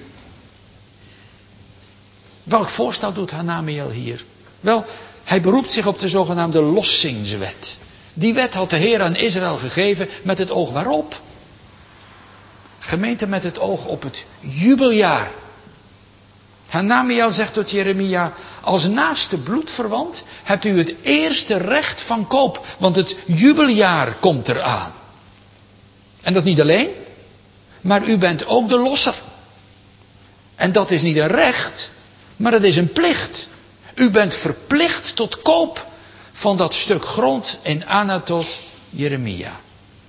A: Welk voorstel doet Hanamiel hier? Wel, hij beroept zich op de zogenaamde lossingswet. Die wet had de Heer aan Israël gegeven met het oog waarop? Gemeente, met het oog op het jubeljaar. Hanamiel zegt tot Jeremia, als naaste bloedverwant hebt u het eerste recht van koop, want het jubeljaar komt eraan. En dat niet alleen, maar u bent ook de losser. En dat is niet een recht, maar dat is een plicht. U bent verplicht tot koop van dat stuk grond in Anatot, Jeremia.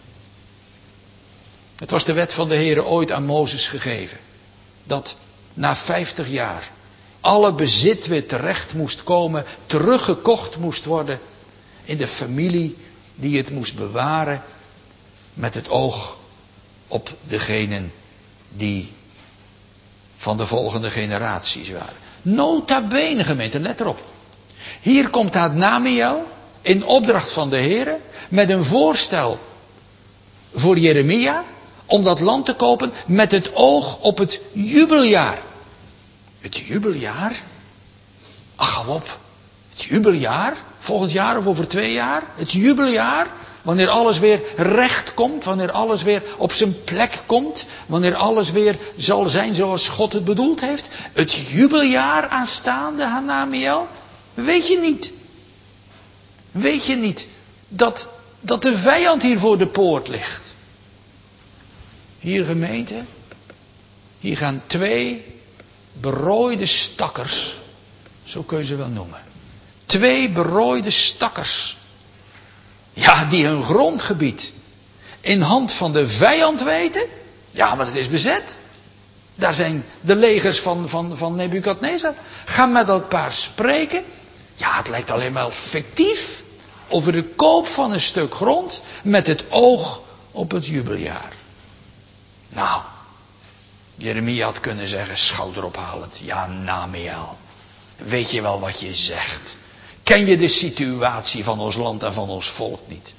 A: Het was de wet van de Heere ooit aan Mozes gegeven. Dat na vijftig jaar alle bezit weer terecht moest komen, teruggekocht moest worden in de familie die het moest bewaren met het oog op degenen die van de volgende generaties waren. Nota bene, gemeente, let erop. Hier komt Hanamiel in opdracht van de Heere met een voorstel voor Jeremia om dat land te kopen met het oog op het jubeljaar. Het jubeljaar? Ach, hou op. Het jubeljaar? Volgend jaar of over twee jaar? Het jubeljaar? Wanneer alles weer recht komt, wanneer alles weer op zijn plek komt, wanneer alles weer zal zijn zoals God het bedoeld heeft. Het jubeljaar aanstaande, Hanamiel? Weet je niet? Weet je niet dat, dat de vijand hier voor de poort ligt? Hier, gemeente, hier gaan twee berooide stakkers, zo kun je ze wel noemen. Twee berooide stakkers. Ja, die hun grondgebied in hand van de vijand weten. Ja, want het is bezet. Daar zijn de legers van, van, van Nebukadnezar. Gaan met elkaar spreken. Ja, het lijkt alleen maar fictief. Over de koop van een stuk grond met het oog op het jubeljaar. Nou, Jeremia had kunnen zeggen, schouderophalend. Ja, Hanamiel, weet je wel wat je zegt? Ken je de situatie van ons land en van ons volk niet?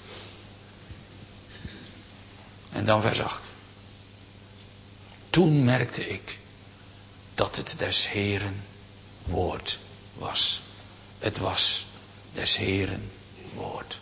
A: En dan vers acht. Toen merkte ik dat het des Heeren woord was. Het was des Heeren woord.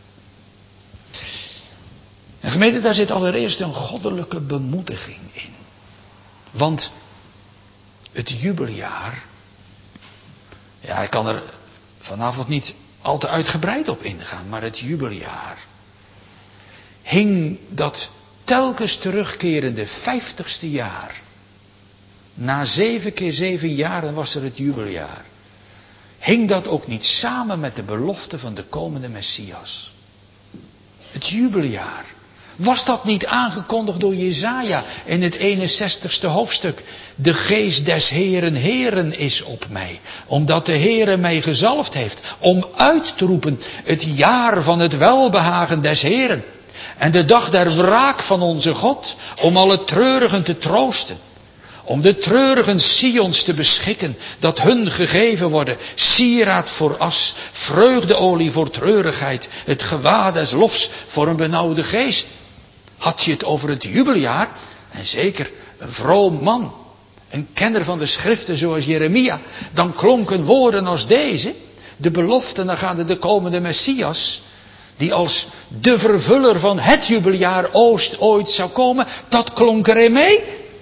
A: En gemeente, daar zit allereerst een goddelijke bemoediging in. Want het jubeljaar, ja, ik kan er vanavond niet al te uitgebreid op ingaan, maar het jubeljaar hing dat telkens terugkerende vijftigste jaar. Na zeven keer zeven jaren was er het jubeljaar. Hing dat ook niet samen met de belofte van de komende Messias? Het jubeljaar. Was dat niet aangekondigd door Jesaja in het eenenzestigste hoofdstuk? De geest des Heeren Heeren is op mij, omdat de Heere mij gezalfd heeft om uit te roepen het jaar van het welbehagen des Heeren. En de dag der wraak van onze God, om alle treurigen te troosten. Om de treurigen Sions te beschikken, dat hun gegeven worden, sieraad voor as, vreugdeolie voor treurigheid, het gewaad des lofs voor een benauwde geest. Had je het over het jubeljaar, en zeker een vroom man, een kenner van de schriften zoals Jeremia, dan klonken woorden als deze, de beloften aangaande de komende Messias, die als de vervuller van het jubeljaar oost ooit zou komen, dat klonk erin mee.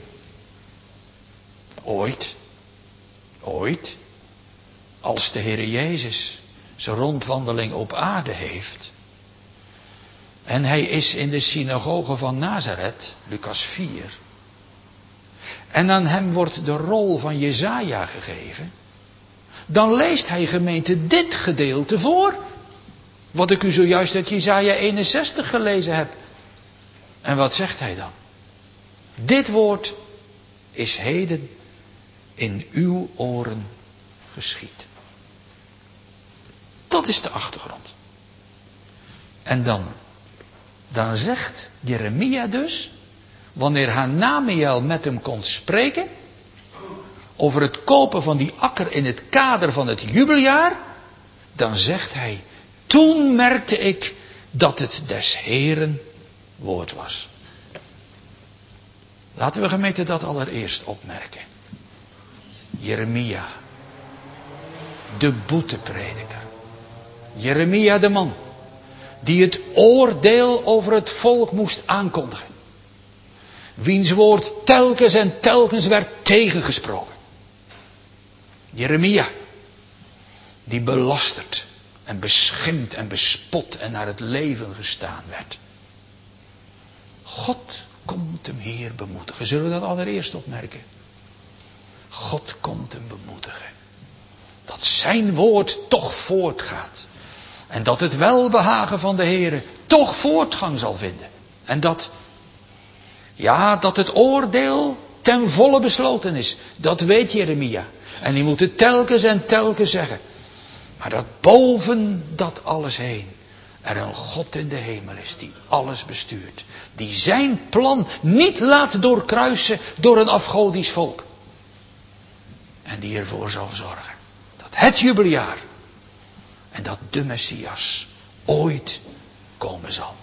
A: Ooit, ooit, als de Heer Jezus zijn rondwandeling op aarde heeft. En hij is in de synagoge van Nazareth, Lucas vier. En aan hem wordt de rol van Jesaja gegeven. Dan leest hij, gemeente, dit gedeelte voor. Wat ik u zojuist uit Jesaja eenenzestig gelezen heb. En wat zegt hij dan? Dit woord is heden in uw oren geschied. Dat is de achtergrond. En dan, dan zegt Jeremia dus, wanneer Hanamiel met hem kon spreken, over het kopen van die akker in het kader van het jubeljaar, dan zegt hij, toen merkte ik dat het des Heeren woord was. Laten we, gemeente, dat allereerst opmerken. Jeremia, de boeteprediker. Jeremia de man, die het oordeel over het volk moest aankondigen. Wiens woord telkens en telkens werd tegengesproken. Jeremia, die belasterd en beschimpt en bespot en naar het leven gestaan werd. God komt hem hier bemoedigen. Zullen we dat allereerst opmerken? God komt hem bemoedigen. Dat zijn woord toch voortgaat. En dat het welbehagen van de Heere toch voortgang zal vinden. En dat, ja, dat het oordeel ten volle besloten is. Dat weet Jeremia. En die moet het telkens en telkens zeggen. Maar dat boven dat alles heen er een God in de hemel is die alles bestuurt. Die zijn plan niet laat doorkruisen door een afgodisch volk. En die ervoor zal zorgen dat het jubeljaar en dat de Messias ooit komen zal.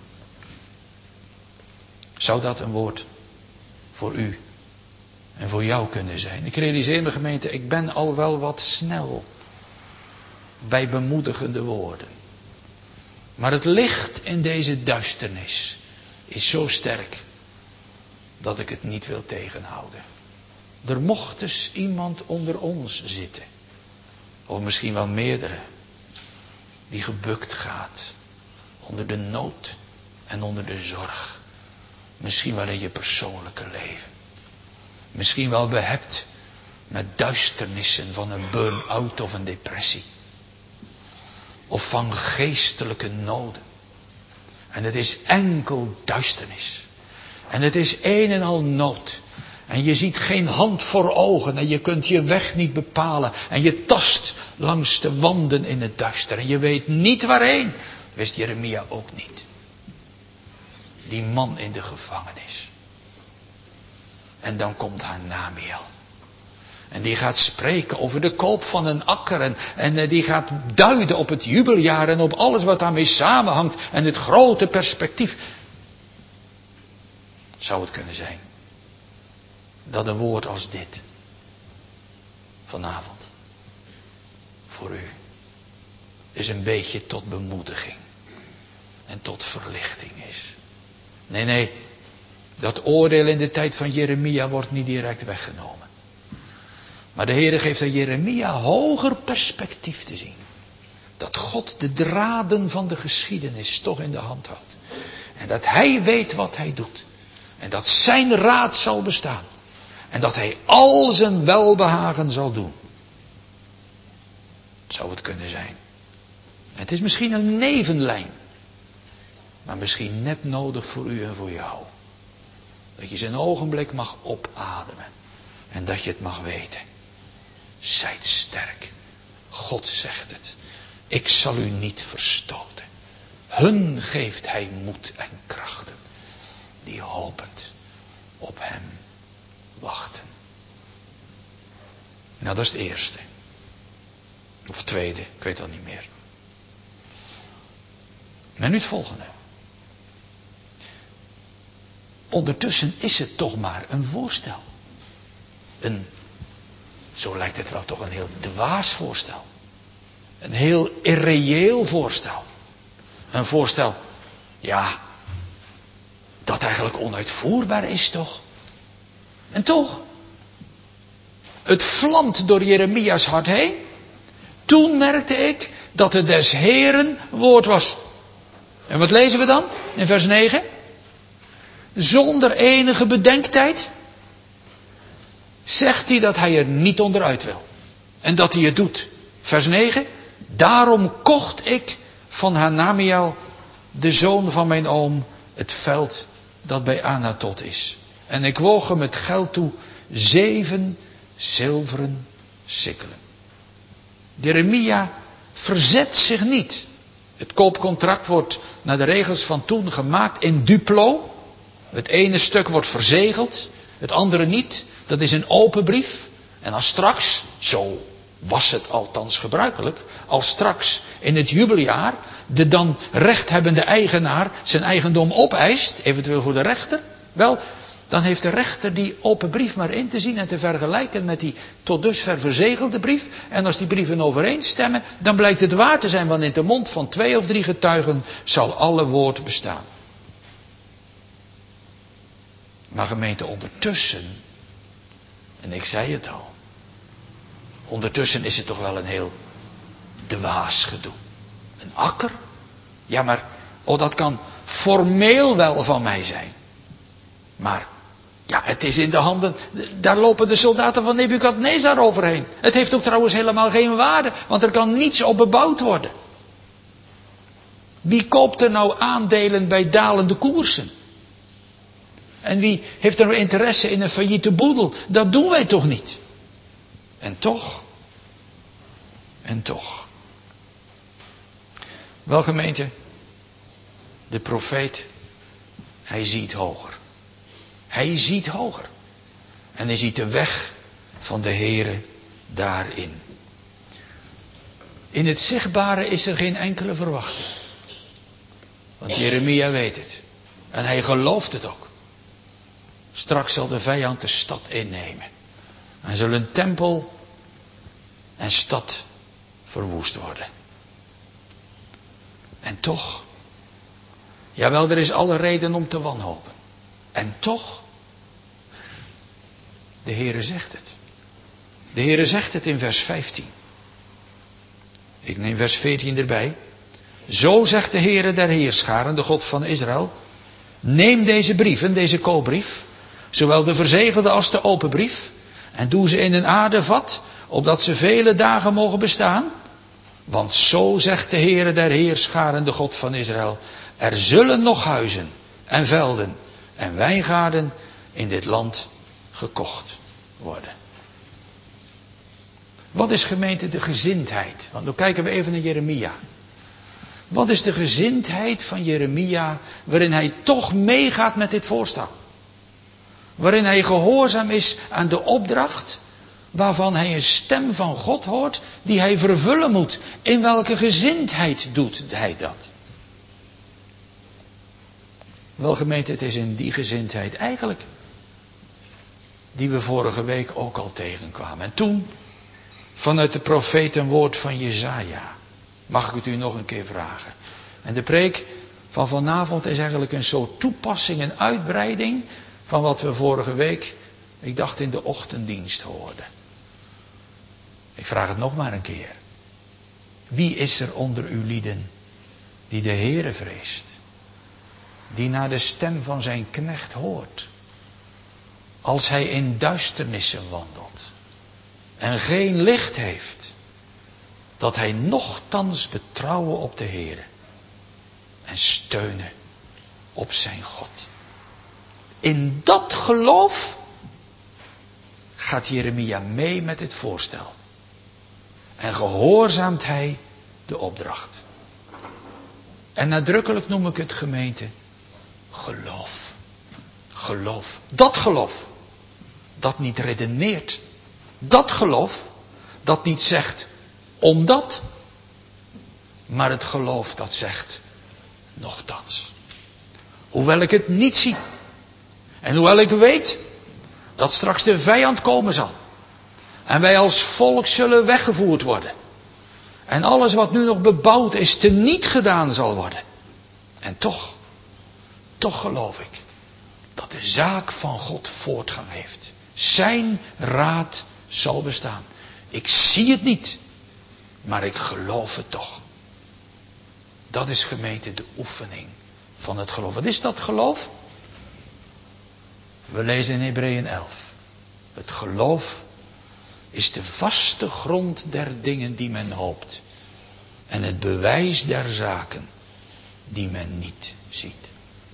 A: Zou dat een woord voor u en voor jou kunnen zijn? Ik realiseer me, gemeente, ik ben al wel wat snel bij bemoedigende woorden. Maar het licht in deze duisternis is zo sterk dat ik het niet wil tegenhouden. Er mocht dus iemand onder ons zitten, of misschien wel meerdere, die gebukt gaat onder de nood en onder de zorg. Misschien wel in je persoonlijke leven. Misschien wel behept met duisternissen van een burn-out of een depressie. Of van geestelijke noden. En het is enkel duisternis. En het is een en al nood. En je ziet geen hand voor ogen. En je kunt je weg niet bepalen. En je tast langs de wanden in het duister. En je weet niet waarheen. Wist Jeremia ook niet. Die man in de gevangenis. En dan komt Hanamiel. En die gaat spreken over de koop van een akker. En, en die gaat duiden op het jubeljaar. En op alles wat daarmee samenhangt. En het grote perspectief. Zou het kunnen zijn. Dat een woord als dit. Vanavond. Voor u. Is een beetje tot bemoediging. En tot verlichting is. Nee, nee. Dat oordeel in de tijd van Jeremia wordt niet direct weggenomen. Maar de Heere geeft aan Jeremia hoger perspectief te zien. Dat God de draden van de geschiedenis toch in de hand houdt. En dat hij weet wat hij doet. En dat zijn raad zal bestaan. En dat hij al zijn welbehagen zal doen. Zou het kunnen zijn. Het is misschien een nevenlijn. Maar misschien net nodig voor u en voor jou. Dat je zijn ogenblik mag opademen. En dat je het mag weten. Zijt sterk. God zegt het. Ik zal u niet verstoten. Hun geeft hij moed en krachten. Die hopend op hem wachten. Nou, dat is het eerste. Of tweede, ik weet al niet meer. Maar nu het volgende. Ondertussen is het toch maar een voorstel. Een, zo lijkt het wel toch een heel dwaas voorstel. Een heel irreëel voorstel. Een voorstel, ja, dat eigenlijk onuitvoerbaar is toch? En toch, het vlamt door Jeremia's hart heen. Toen merkte ik dat het des Heeren woord was. En wat lezen we dan in vers negen? Zonder enige bedenktijd zegt hij dat hij er niet onderuit wil. En dat hij het doet. Vers negen. Daarom kocht ik van Hanamiel, de zoon van mijn oom, het veld dat bij Anatot is. En ik woog hem het geld toe zeven zilveren sikkelen. Jeremia verzet zich niet. Het koopcontract wordt naar de regels van toen gemaakt in duplo. Het ene stuk wordt verzegeld, het andere niet. Dat is een open brief. En als straks, zo was het althans gebruikelijk, als straks in het jubeljaar de dan rechthebbende eigenaar zijn eigendom opeist, eventueel voor de rechter, wel, dan heeft de rechter die open brief maar in te zien en te vergelijken met die tot dusver verzegelde brief. En als die brieven overeenstemmen, dan blijkt het waar te zijn, want in de mond van twee of drie getuigen zal alle woord bestaan. Maar gemeente, ondertussen, en ik zei het al, ondertussen is het toch wel een heel dwaas gedoe. Een akker? Ja, maar, oh, dat kan formeel wel van mij zijn. Maar, ja, het is in de handen, daar lopen de soldaten van Nebukadnezar overheen. Het heeft ook trouwens helemaal geen waarde, want er kan niets op bebouwd worden. Wie koopt er nou aandelen bij dalende koersen? En wie heeft er interesse in een failliete boedel? Dat doen wij toch niet? En toch, en toch. Wel gemeente, de profeet, hij ziet hoger. Hij ziet hoger. En hij ziet de weg van de Heere daarin. In het zichtbare is er geen enkele verwachting. Want Jeremia weet het. En hij gelooft het ook. Straks zal de vijand de stad innemen. En zullen tempel en stad verwoest worden. En toch, jawel, er is alle reden om te wanhopen. En toch, de Heere zegt het. De Heere zegt het in vers vijftien. Ik neem vers veertien erbij. Zo zegt de Heere der Heerscharen, de God van Israël. Neem deze brieven, deze koopbrief, zowel de verzegelde als de open brief, en doe ze in een aardevat, opdat ze vele dagen mogen bestaan. Want zo zegt de Heere der Heerscharen, de God van Israël. Er zullen nog huizen en velden en wijngaarden in dit land gekocht worden. Wat is, gemeente, de gezindheid? Want dan kijken we even naar Jeremia. Wat is de gezindheid van Jeremia waarin hij toch meegaat met dit voorstel? Waarin hij gehoorzaam is aan de opdracht waarvan hij een stem van God hoort die hij vervullen moet. In welke gezindheid doet hij dat? Wel gemeente, het is in die gezindheid eigenlijk die we vorige week ook al tegenkwamen. En toen, vanuit de profeet een woord van Jesaja, mag ik het u nog een keer vragen. En de preek van vanavond is eigenlijk een soort toepassing, een uitbreiding van wat we vorige week, ik dacht, in de ochtenddienst hoorden. Ik vraag het nog maar een keer. Wie is er onder uw lieden die de Heere vreest? die naar de stem van zijn knecht hoort. Als hij in duisternissen wandelt en geen licht heeft, dat hij nochtans betrouwen op de Heere en steunen op zijn God. In dat geloof gaat Jeremia mee met dit voorstel. En gehoorzaamt hij de opdracht. En nadrukkelijk noem ik het, gemeente, geloof. Geloof. Dat geloof. Dat niet redeneert. Dat geloof. Dat niet zegt omdat. Maar het geloof dat zegt nochtans. Hoewel ik het niet zie. En hoewel ik weet dat straks de vijand komen zal. En wij als volk zullen weggevoerd worden. En alles wat nu nog bebouwd is teniet gedaan zal worden. En toch, toch geloof ik dat de zaak van God voortgang heeft. Zijn raad zal bestaan. Ik zie het niet, maar ik geloof het toch. Dat is, gemeente, de oefening van het geloof. Wat is dat geloof? We lezen in Hebreeën elf. Het geloof is de vaste grond der dingen die men hoopt. En het bewijs der zaken die men niet ziet.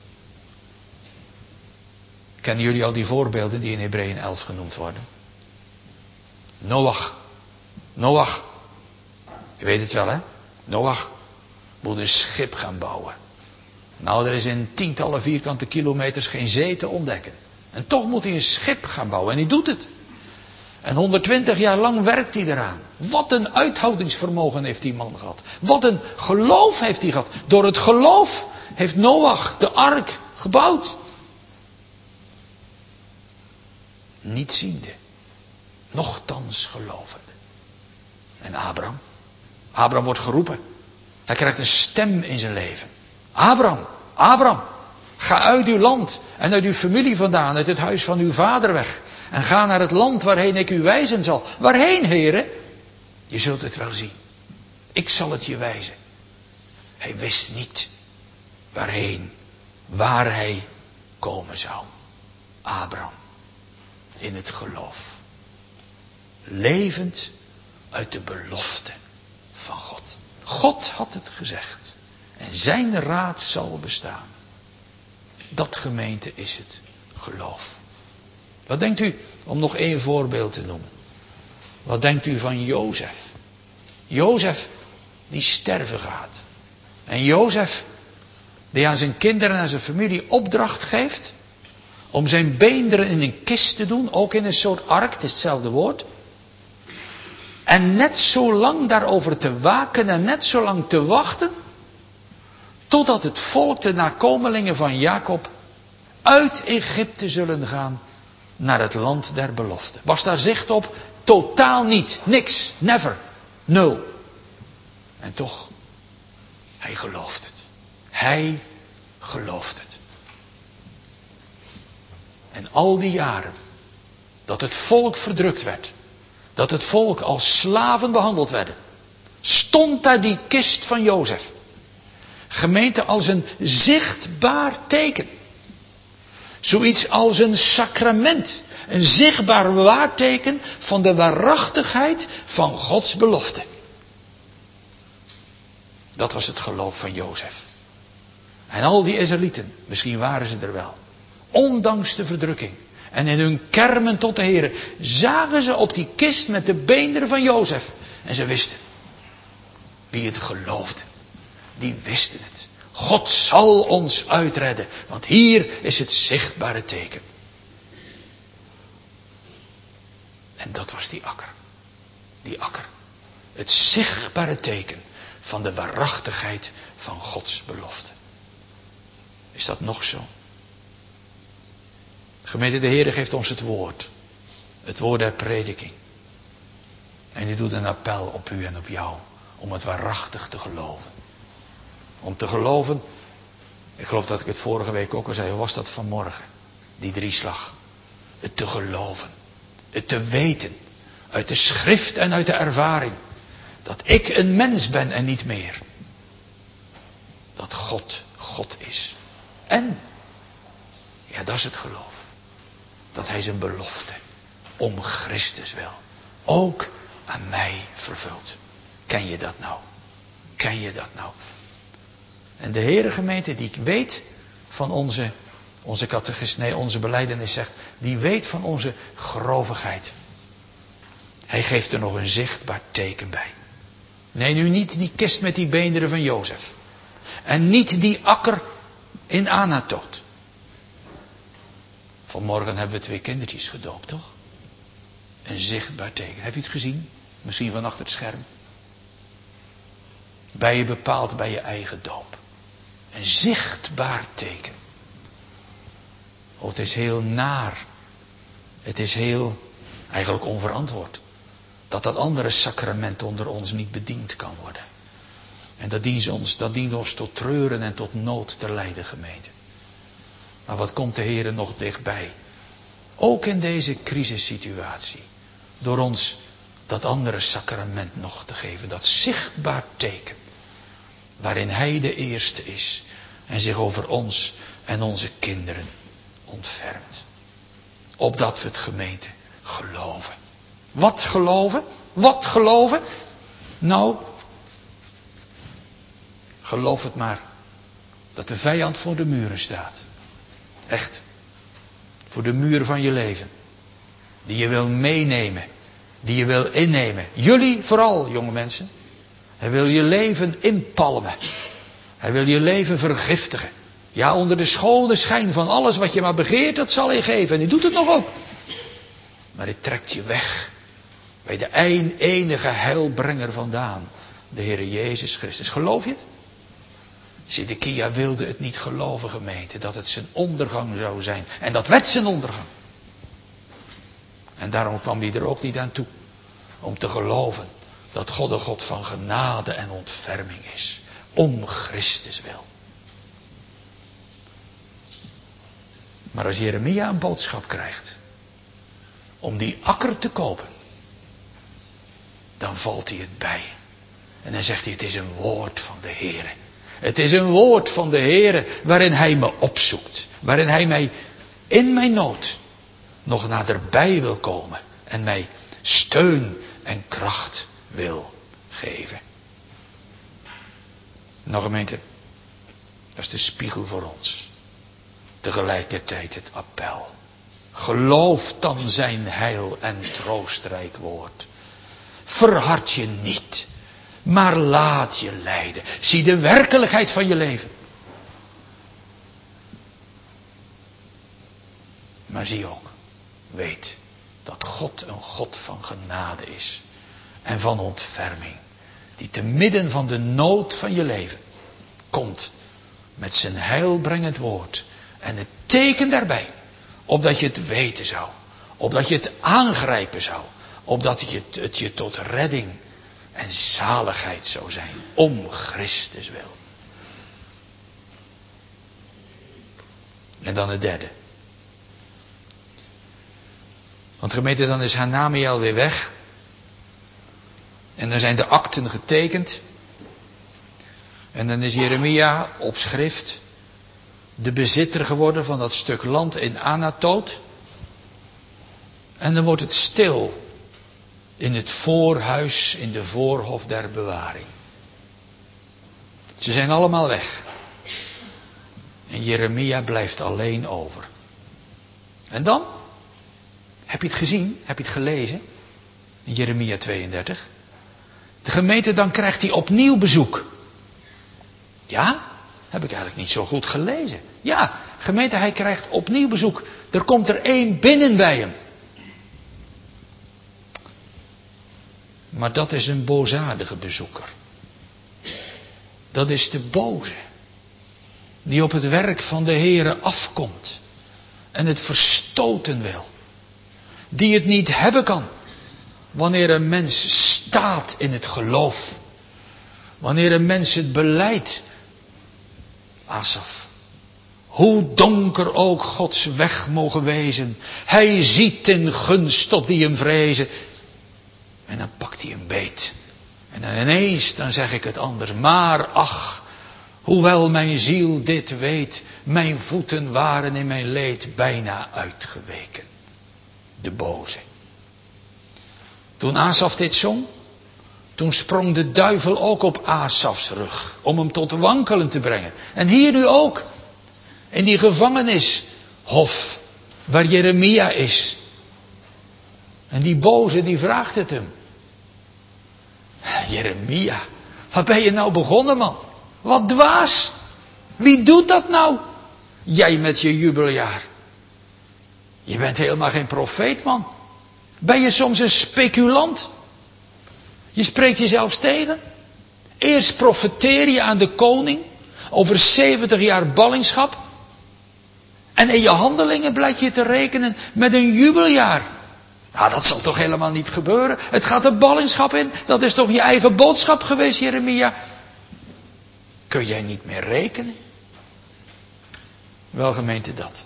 A: Kennen jullie al die voorbeelden die in Hebreeën elf genoemd worden? Noach. Noach. Je weet het wel, hè? Noach moet een schip gaan bouwen. Nou, er is in tientallen vierkante kilometers geen zee te ontdekken. En toch moet hij een schip gaan bouwen. En hij doet het. En honderdtwintig jaar lang werkt hij eraan. Wat een uithoudingsvermogen heeft die man gehad. Wat een geloof heeft hij gehad. Door het geloof heeft Noach de ark gebouwd. Niet ziende. Nochtans gelovende. En Abraham. Abraham wordt geroepen. Hij krijgt een stem in zijn leven. Abraham, Abraham. Ga uit uw land en uit uw familie vandaan, uit het huis van uw vader weg. En ga naar het land waarheen ik u wijzen zal. Waarheen, heren? Je zult het wel zien. Ik zal het je wijzen. Hij wist niet waarheen, waar hij komen zou. Abraham, in het geloof. Levend uit de belofte van God. God had het gezegd. En zijn raad zal bestaan. Dat, gemeente, is het geloof. Wat denkt u, om nog één voorbeeld te noemen. Wat denkt u van Jozef? Jozef die sterven gaat. En Jozef die aan zijn kinderen en aan zijn familie opdracht geeft om zijn beenderen in een kist te doen, ook in een soort ark, het is hetzelfde woord. En net zo lang daarover te waken en net zo lang te wachten, totdat het volk, de nakomelingen van Jacob, uit Egypte zullen gaan naar het land der belofte. Was daar zicht op? Totaal niet. Niks. Never. Nul. En toch, hij gelooft het. Hij gelooft het. En al die jaren dat het volk verdrukt werd, dat het volk als slaven behandeld werd, stond daar die kist van Jozef. Gemeente, als een zichtbaar teken. Zoiets als een sacrament. Een zichtbaar waarteken van de waarachtigheid van Gods belofte. Dat was het geloof van Jozef. En al die Israëlieten, misschien waren ze er wel. Ondanks de verdrukking. En in hun kermen tot de Heer zagen ze op die kist met de beenderen van Jozef. En ze wisten. Wie het geloofde. Die wisten het. God zal ons uitredden. Want hier is het zichtbare teken. En dat was die akker. Die akker. Het zichtbare teken van de waarachtigheid van Gods belofte. Is dat nog zo? Gemeente, de Heer geeft ons het woord. Het woord der prediking. En die doet een appel op u en op jou. Om het waarachtig te geloven. Om te geloven. Ik geloof dat ik het vorige week ook al zei. Hoe was dat vanmorgen? Die drieslag. Het te geloven. Het te weten. Uit de schrift en uit de ervaring. Dat ik een mens ben en niet meer. Dat God God is. En, ja, dat is het geloof. Dat hij zijn belofte om Christus wil ook aan mij vervult. Ken je dat nou? Ken je dat nou? En de Heere gemeente die weet van onze, onze catechismus, nee, onze belijdenis zegt, die weet van onze grovigheid. Hij geeft er nog een zichtbaar teken bij. Nee, nu niet die kist met die beenderen van Jozef. En niet die akker in Anatoot. Vanmorgen hebben we twee kindertjes gedoopt, toch? Een zichtbaar teken. Heb je het gezien? Misschien van achter het scherm. Ben je bepaald bij je eigen doop. Een zichtbaar teken. Oh, het is heel naar. Het is heel, eigenlijk onverantwoord. Dat dat andere sacrament onder ons niet bediend kan worden. En dat dient ons, dat dient ons tot treuren en tot nood te lijden, gemeente. Maar wat komt de Heer nog dichtbij? Ook in deze crisissituatie. Door ons dat andere sacrament nog te geven. Dat zichtbaar teken. Waarin Hij de eerste is. En zich over ons en onze kinderen ontfermt. Opdat we het, gemeente, geloven. Wat geloven? Wat geloven? Nou, geloof het maar. Dat de vijand voor de muren staat. Echt. Voor de muren van je leven. Die je wil meenemen. Die je wil innemen. Jullie vooral, jonge mensen. Hij wil je leven inpalmen. Hij wil je leven vergiftigen. Ja, onder de schone schijn van alles wat je maar begeert, dat zal hij geven. En hij doet het nog ook. Maar hij trekt je weg. Bij de een, enige heilbrenger vandaan. De Heere Jezus Christus. Geloof je het? Zedekia wilde het niet geloven, gemeente. Dat het zijn ondergang zou zijn. En dat werd zijn ondergang. En daarom kwam hij er ook niet aan toe. Om te geloven dat God de God van genade en ontferming is. Om Christus wil. Maar als Jeremia een boodschap krijgt. Om die akker te kopen. Dan valt hij het bij. En dan zegt hij, het is een woord van de Heere. Het is een woord van de Heere waarin hij me opzoekt. Waarin hij mij in mijn nood nog naderbij wil komen. En mij steun en kracht wil geven. Nou, gemeente, dat is de spiegel voor ons. Tegelijkertijd het appel. Geloof dan zijn heil en troostrijk woord. Verhard je niet, maar laat je leiden. Zie de werkelijkheid van je leven. Maar zie ook, weet dat God een God van genade is. En van ontferming. Die te midden van de nood van je leven komt met zijn heilbrengend woord. En het teken daarbij. Opdat je het weten zou. Opdat je het aangrijpen zou. Opdat het je, het je tot redding en zaligheid zou zijn. Om Christus wil. En dan het derde. Want gemeente, dan is Hanamiel weer weg. En dan zijn de akten getekend. En dan is Jeremia op schrift de bezitter geworden van dat stuk land in Anatoot. En dan wordt het stil in het voorhuis, in de voorhof der bewaring. Ze zijn allemaal weg. En Jeremia blijft alleen over. En dan? Heb je het gezien? Heb je het gelezen? In Jeremia tweeëndertig. De gemeente, dan krijgt hij opnieuw bezoek. Ja? Heb ik eigenlijk niet zo goed gelezen. Ja, gemeente, hij krijgt opnieuw bezoek. Er komt er één binnen bij hem. Maar dat is een boosaardige bezoeker. Dat is de boze. Die op het werk van de Heere afkomt. En het verstoten wil. Die het niet hebben kan. Wanneer een mens staat in het geloof. Wanneer een mens het belijdt. Asaf. Hoe donker ook Gods weg mogen wezen. Hij ziet ten gunst tot die hem vrezen. En dan pakt hij een beet. En dan ineens, dan zeg ik het anders. Maar ach, Hoewel mijn ziel dit weet, mijn voeten waren in mijn leed bijna uitgeweken. De boze. Toen Asaf dit zong, toen sprong de duivel ook op Asafs rug, om hem tot wankelen te brengen. En hier nu ook, in die gevangenishof, waar Jeremia is. En die boze die vraagt het hem. Jeremia, wat ben je nou begonnen, man? Wat dwaas. Wie doet dat nou? Jij met je jubeljaar. Je bent helemaal geen profeet, man. Ben je soms een speculant? Je spreekt jezelf tegen. Eerst profeteer je aan de koning over zeventig jaar ballingschap. En in je handelingen blijkt je te rekenen met een jubeljaar. Nou, dat zal toch helemaal niet gebeuren? Het gaat de ballingschap in. Dat is toch je eigen boodschap geweest, Jeremia? Kun jij niet meer rekenen? Wel, gemeente, dat.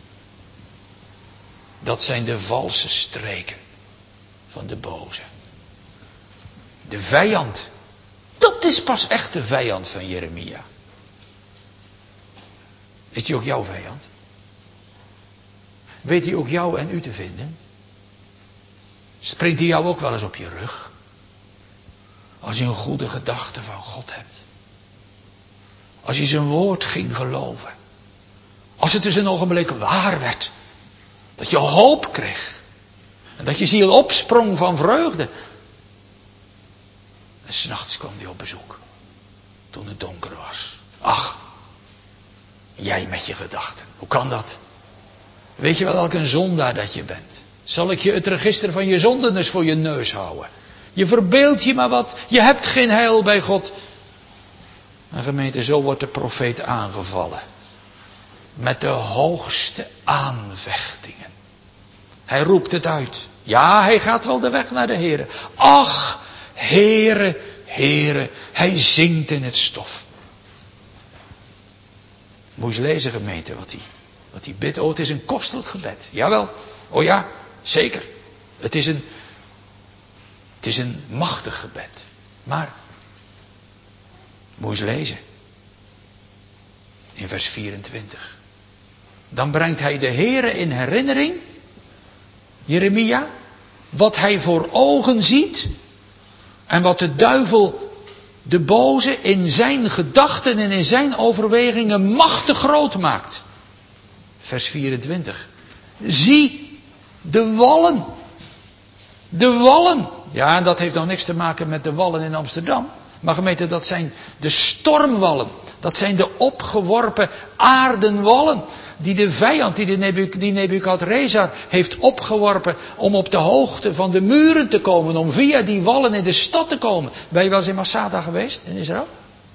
A: Dat zijn de valse streken van de boze. De vijand. Dat is pas echt de vijand van Jeremia. Is die ook jouw vijand? Weet hij ook jou en u te vinden? Springt hij jou ook wel eens op je rug? Als je een goede gedachte van God hebt. Als je zijn woord ging geloven. Als het dus een ogenblik waar werd. Dat je hoop kreeg. En dat je ziel opsprong van vreugde. En 's nachts kwam hij op bezoek. Toen het donker was. Ach, jij met je gedachten. Hoe kan dat? Weet je wel welk een zondaar dat je bent? Zal ik je het register van je zonden eens voor je neus houden? Je verbeeldt je maar wat. Je hebt geen heil bij God. En gemeente, zo wordt de profeet aangevallen. Met de hoogste aanvechtingen. Hij roept het uit. Ja, hij gaat wel de weg naar de Here. Ach, Heere, Heere, hij zinkt in het stof. Moet je eens lezen, gemeente, wat hij, wat hij bidt. Oh, het is een kostelijk gebed. Jawel. Oh ja, zeker. Het is een, het is een machtig gebed. Maar, moet je eens lezen. In vers vierentwintig. Dan brengt hij de Heere in herinnering, Jeremia, wat hij voor ogen ziet en wat de duivel, de boze, in zijn gedachten en in zijn overwegingen machtig groot maakt. Vers vierentwintig. Zie de wallen. De wallen. Ja, dat heeft nou niks te maken met de wallen in Amsterdam. Maar gemeente, dat zijn de stormwallen. Dat zijn de opgeworpen aardenwallen. Die de vijand, die, de Nebuch, die Nebukadrezar heeft opgeworpen. Om op de hoogte van de muren te komen. Om via die wallen in de stad te komen. Ben je wel eens in Masada geweest in Israël?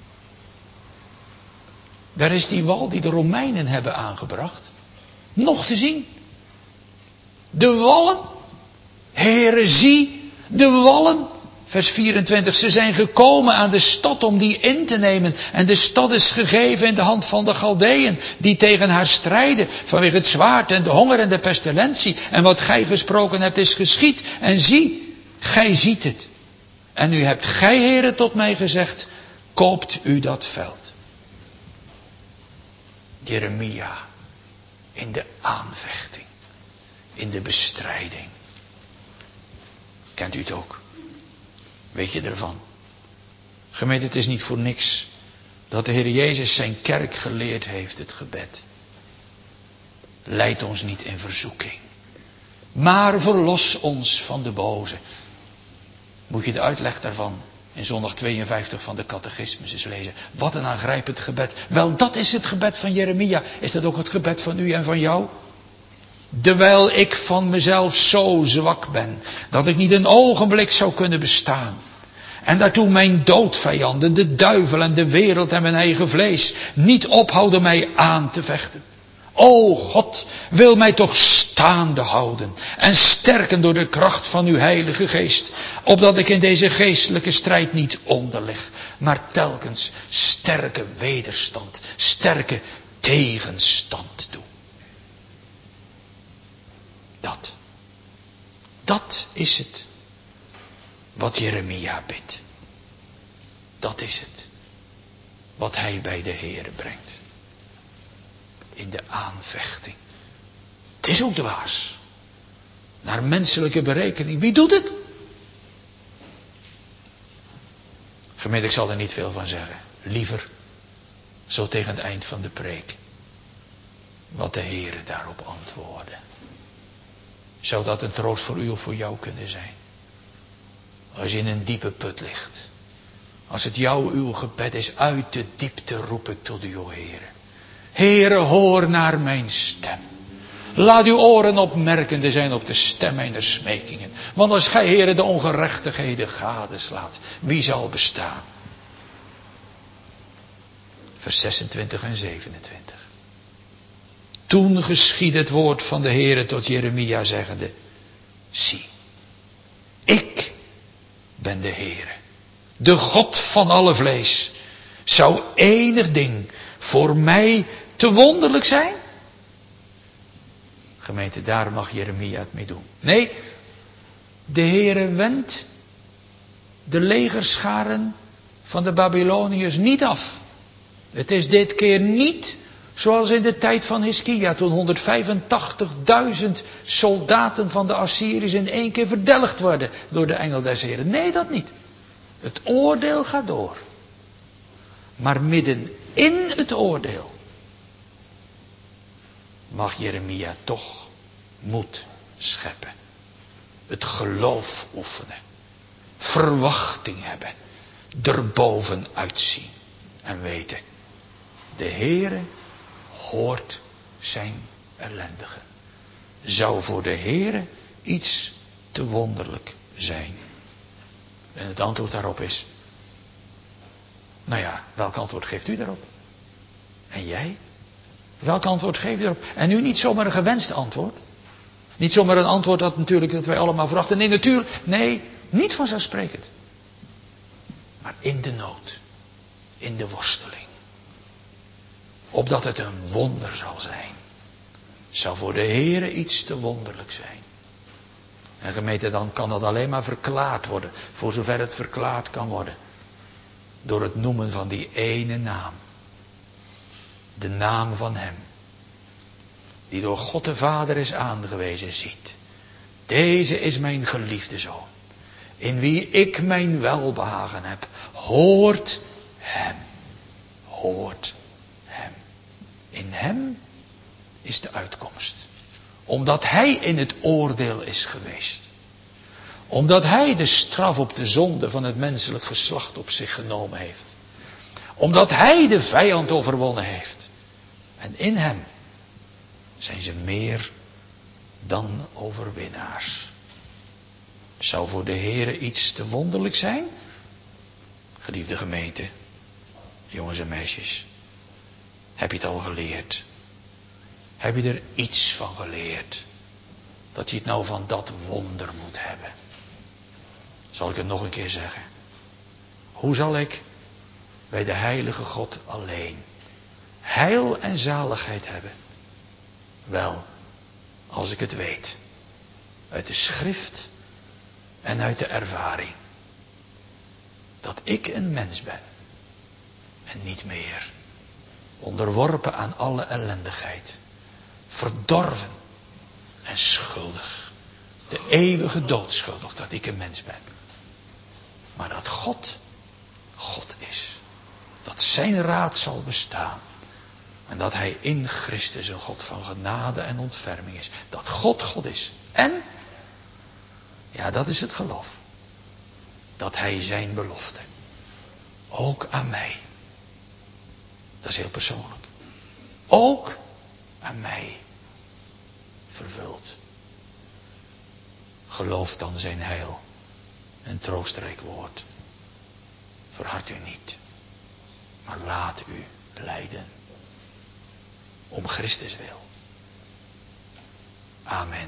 A: Daar is die wal die de Romeinen hebben aangebracht. Nog te zien. De wallen. Heere, zie de wallen. Vers vierentwintig, ze zijn gekomen aan de stad om die in te nemen. En de stad is gegeven in de hand van de Galdeën, die tegen haar strijden. Vanwege het zwaard en de honger en de pestilentie. En wat gij gesproken hebt is geschied. En zie, gij ziet het. En nu hebt gij, Heere, tot mij gezegd, koopt u dat veld. Jeremia, in de aanvechting, in de bestrijding. Kent u het ook? Weet je ervan? Gemeente, het is niet voor niks dat de Heer Jezus zijn kerk geleerd heeft, het gebed. Leid ons niet in verzoeking, maar verlos ons van de boze. Moet je de uitleg daarvan in zondag tweeënvijftig van de catechismus eens lezen. Wat een aangrijpend gebed. Wel, dat is het gebed van Jeremia. Is dat ook het gebed van u en van jou? Dewijl ik van mezelf zo zwak ben, dat ik niet een ogenblik zou kunnen bestaan. En daartoe mijn doodvijanden, de duivel en de wereld en mijn eigen vlees, niet ophouden mij aan te vechten. O God, wil mij toch staande houden en sterken door de kracht van uw Heilige Geest, opdat ik in deze geestelijke strijd niet onderlig, maar telkens sterke wederstand, sterke tegenstand doe. Dat. Dat is het. Wat Jeremia bidt. Dat is het. wat hij bij de Heere brengt. In de aanvechting. Het is ook dwaas. Naar menselijke berekening. Wie doet het? Gemeente, ik zal er niet veel van zeggen. Liever zo tegen het eind van de preek. Wat de Heere daarop antwoordde. Zou dat een troost voor u of voor jou kunnen zijn? Als je in een diepe put ligt. Als het jou uw gebed is, uit de diepte roep ik tot u, o Heere. Heere, hoor naar mijn stem. Laat uw oren opmerkende zijn op de stem mijner smekingen. Want als gij, Heere, de ongerechtigheden gadeslaat, wie zal bestaan? Vers zesentwintig en zevenentwintig. Toen geschiedde het woord van de Heere tot Jeremia zeggende. Zie, ik ben de Heere, de God van alle vlees. Zou enig ding voor mij te wonderlijk zijn? Gemeente, daar mag Jeremia het mee doen. Nee, de Heere wendt de legerscharen van de Babyloniërs niet af. Het is dit keer niet zoals in de tijd van Hiskia, toen honderdvijfentachtigduizend soldaten van de Assyriërs in één keer verdelgd worden door de engel des Heren. Nee, dat niet. Het oordeel gaat door. Maar midden in het oordeel mag Jeremia toch moed scheppen. Het geloof oefenen. Verwachting hebben. Erboven uitzien. En weten. De Heere hoort zijn ellendigen. Zou voor de Heere iets te wonderlijk zijn? En het antwoord daarop is. Nou ja, welk antwoord geeft u daarop? En jij? Welk antwoord geef je erop? En nu niet zomaar een gewenst antwoord. Niet zomaar een antwoord dat natuurlijk dat wij allemaal verwachten. Nee, natuurlijk. Nee, niet vanzelfsprekend. Maar in de nood. In de worsteling. Opdat het een wonder zal zijn. Zou voor de Heere iets te wonderlijk zijn. En gemeente, dan kan dat alleen maar verklaard worden. Voor zover het verklaard kan worden. Door het noemen van die ene naam. De naam van hem. Die door God de Vader is aangewezen, ziet. Deze is mijn geliefde zoon. In wie ik mijn welbehagen heb. Hoort hem. Hoort hem. In hem is de uitkomst. Omdat hij in het oordeel is geweest. Omdat hij de straf op de zonde van het menselijk geslacht op zich genomen heeft. Omdat hij de vijand overwonnen heeft. En in hem zijn ze meer dan overwinnaars. Zou voor de Heere iets te wonderlijk zijn? Geliefde gemeente, jongens en meisjes. Heb je het al geleerd? Heb je er iets van geleerd? Dat je het nou van dat wonder moet hebben. Zal ik het nog een keer zeggen? Hoe zal ik bij de heilige God alleen heil en zaligheid hebben? Wel, als ik het weet. Uit de schrift en uit de ervaring. Dat ik een mens ben. En niet meer. Onderworpen aan alle ellendigheid. Verdorven en schuldig. De eeuwige dood schuldig dat ik een mens ben. Maar dat God, God is. Dat zijn raad zal bestaan. En dat hij in Christus een God van genade en ontferming is. Dat God God is. En, ja, dat is het geloof. Dat hij zijn belofte, ook aan mij. Dat is heel persoonlijk. Ook aan mij vervult. Geloof dan zijn heil en troostrijk woord. Verhard u niet, maar laat u lijden. Om Christus wil. Amen.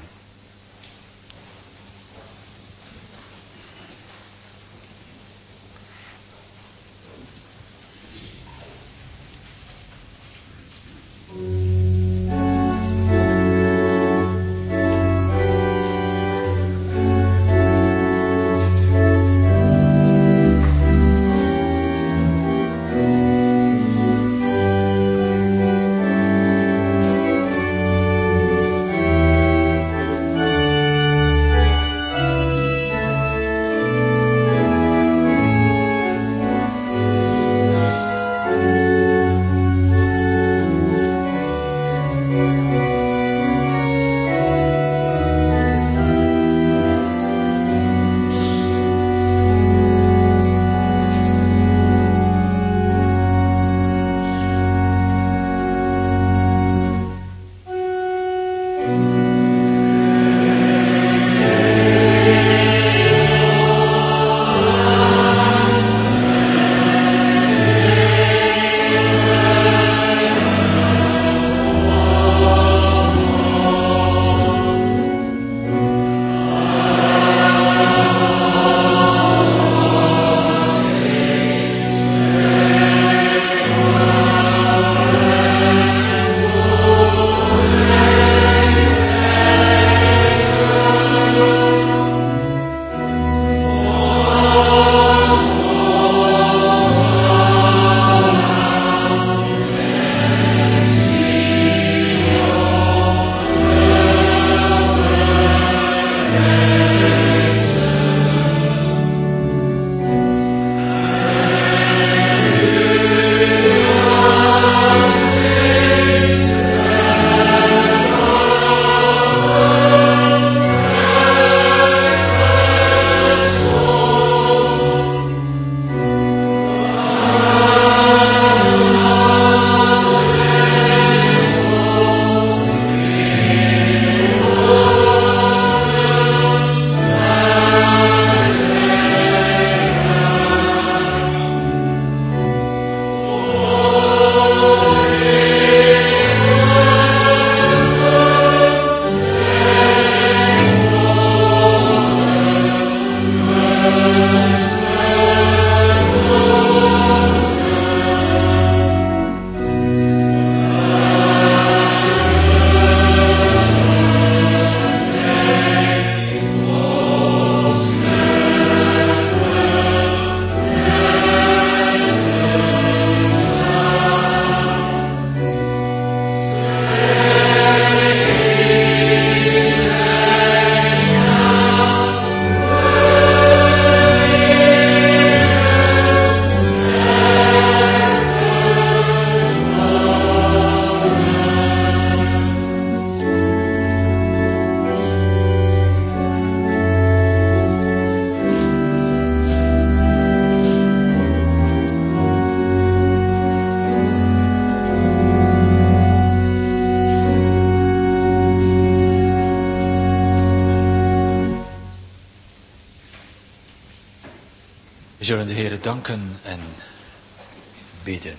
A: We zullen de Heere danken en bidden.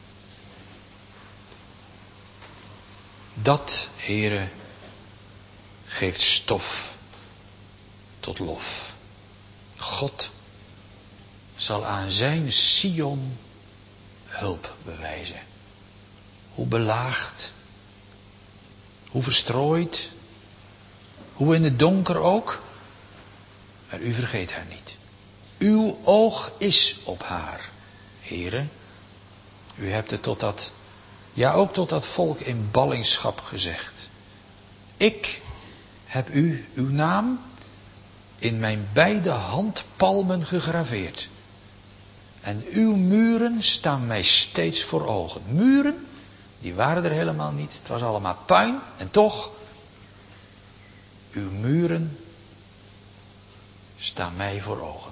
A: Dat, Heere, geeft stof tot lof. God zal aan zijn Sion hulp bewijzen. Hoe belaagd, hoe verstrooid, hoe in het donker ook. Maar u vergeet haar niet. Uw oog is op haar, Heere. U hebt het tot dat, ja ook tot dat volk in ballingschap gezegd. Ik heb u, uw naam, in mijn beide handpalmen gegraveerd. En uw muren staan mij steeds voor ogen. Muren, die waren er helemaal niet. Het was allemaal puin. En toch, uw muren staan mij voor ogen.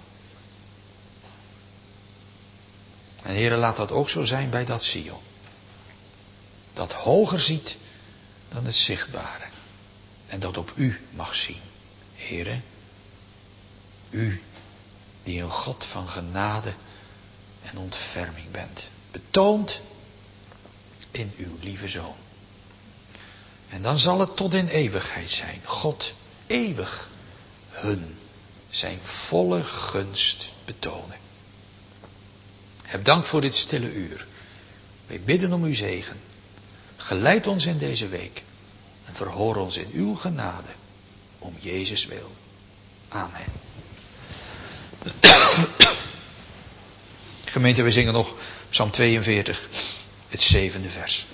A: En Heere, laat dat ook zo zijn bij dat Sion. Dat hoger ziet dan het zichtbare. En dat op u mag zien. Heere, u die een God van genade en ontferming bent. Betoond in uw lieve Zoon. En dan zal het tot in eeuwigheid zijn. God eeuwig hun zijn volle gunst betonen. Heb dank voor dit stille uur. Wij bidden om uw zegen. Geleid ons in deze week. En verhoor ons in uw genade. Om Jezus wil. Amen. Gemeente, we zingen nog Psalm tweeënveertig. Het zevende vers.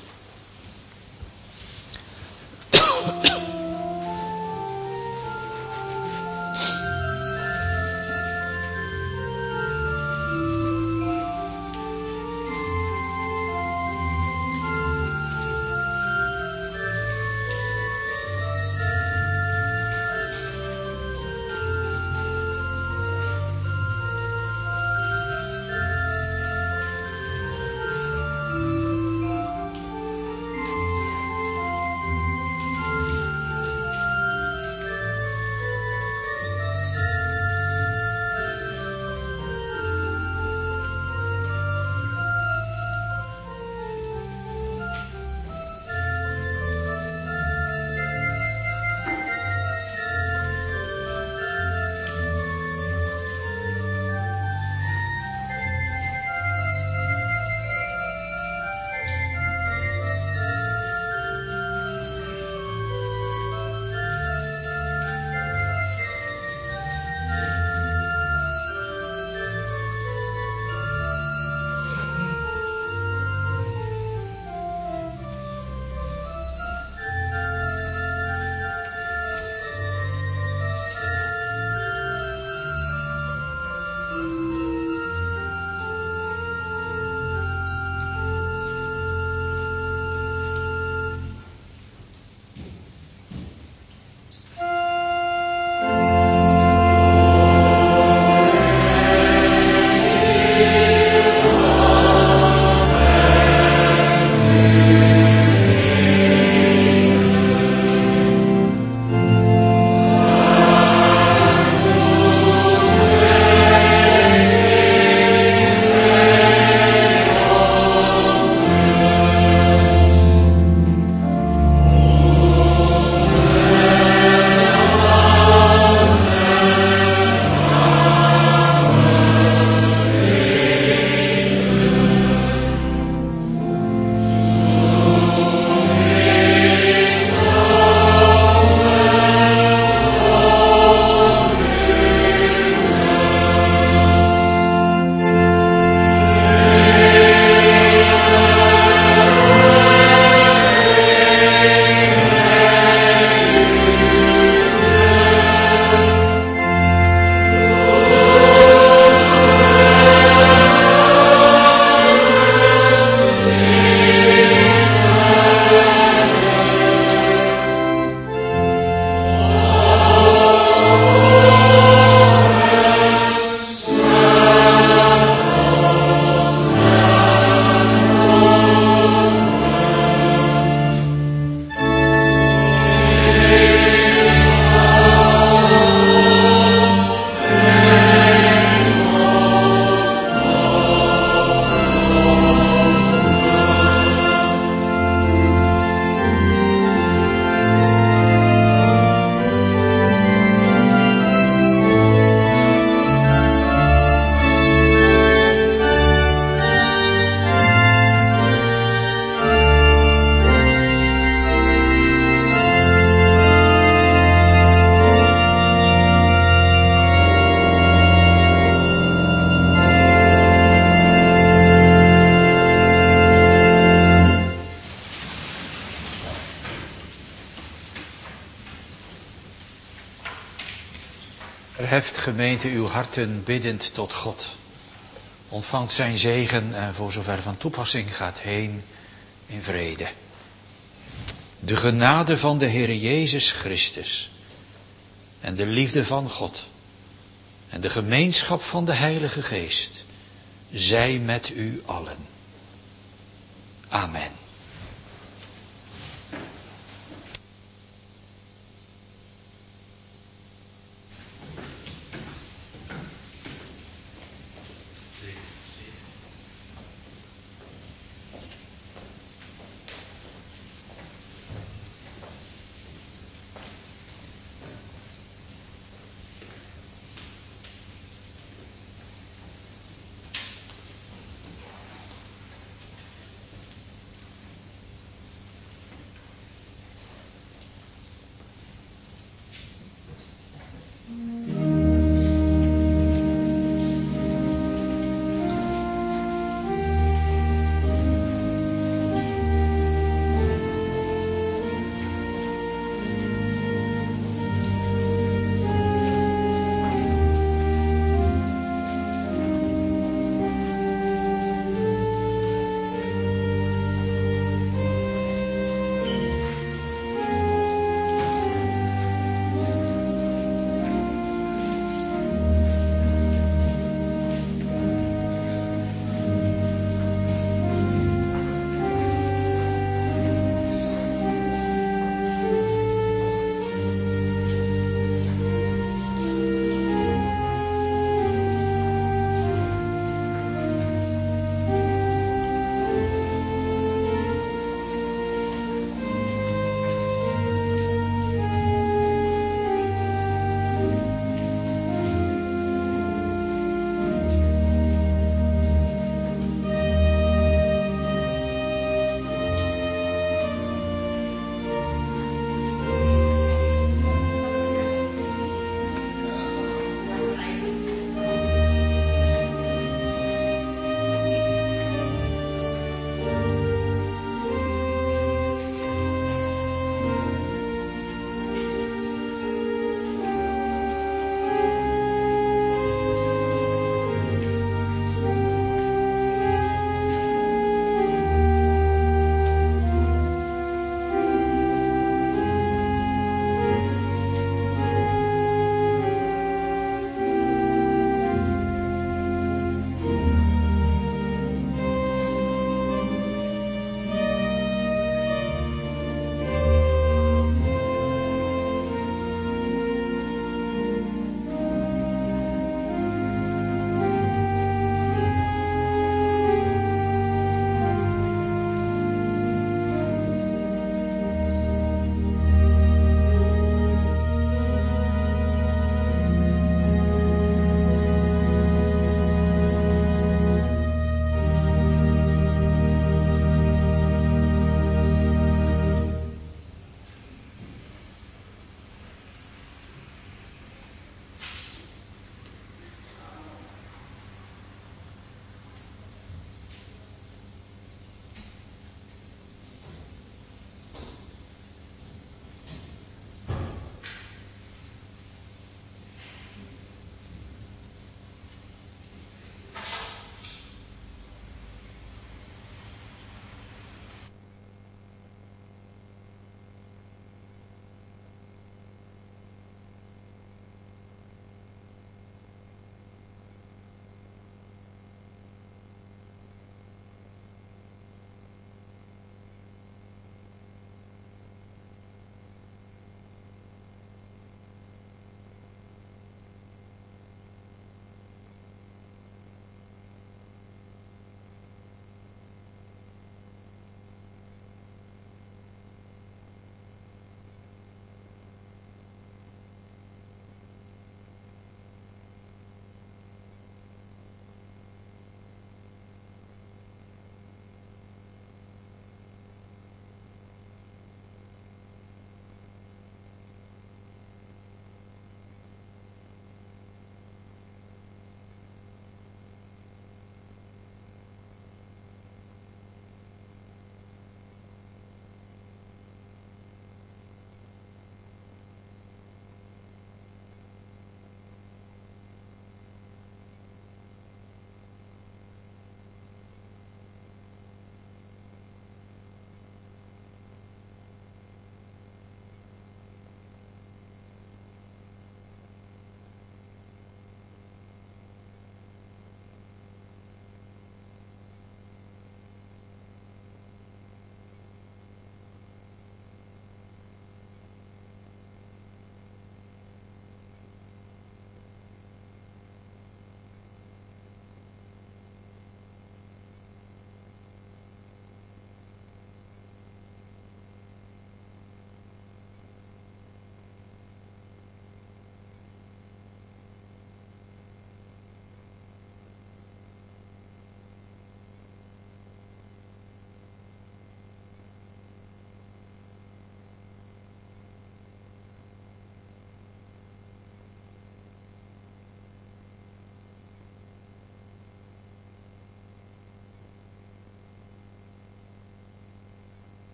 A: Verheft gemeente uw harten biddend tot God. Ontvangt zijn zegen en voor zover van toepassing gaat heen in vrede. De genade van de Heere Jezus Christus en de liefde van God en de gemeenschap van de Heilige Geest zij met u allen. Amen.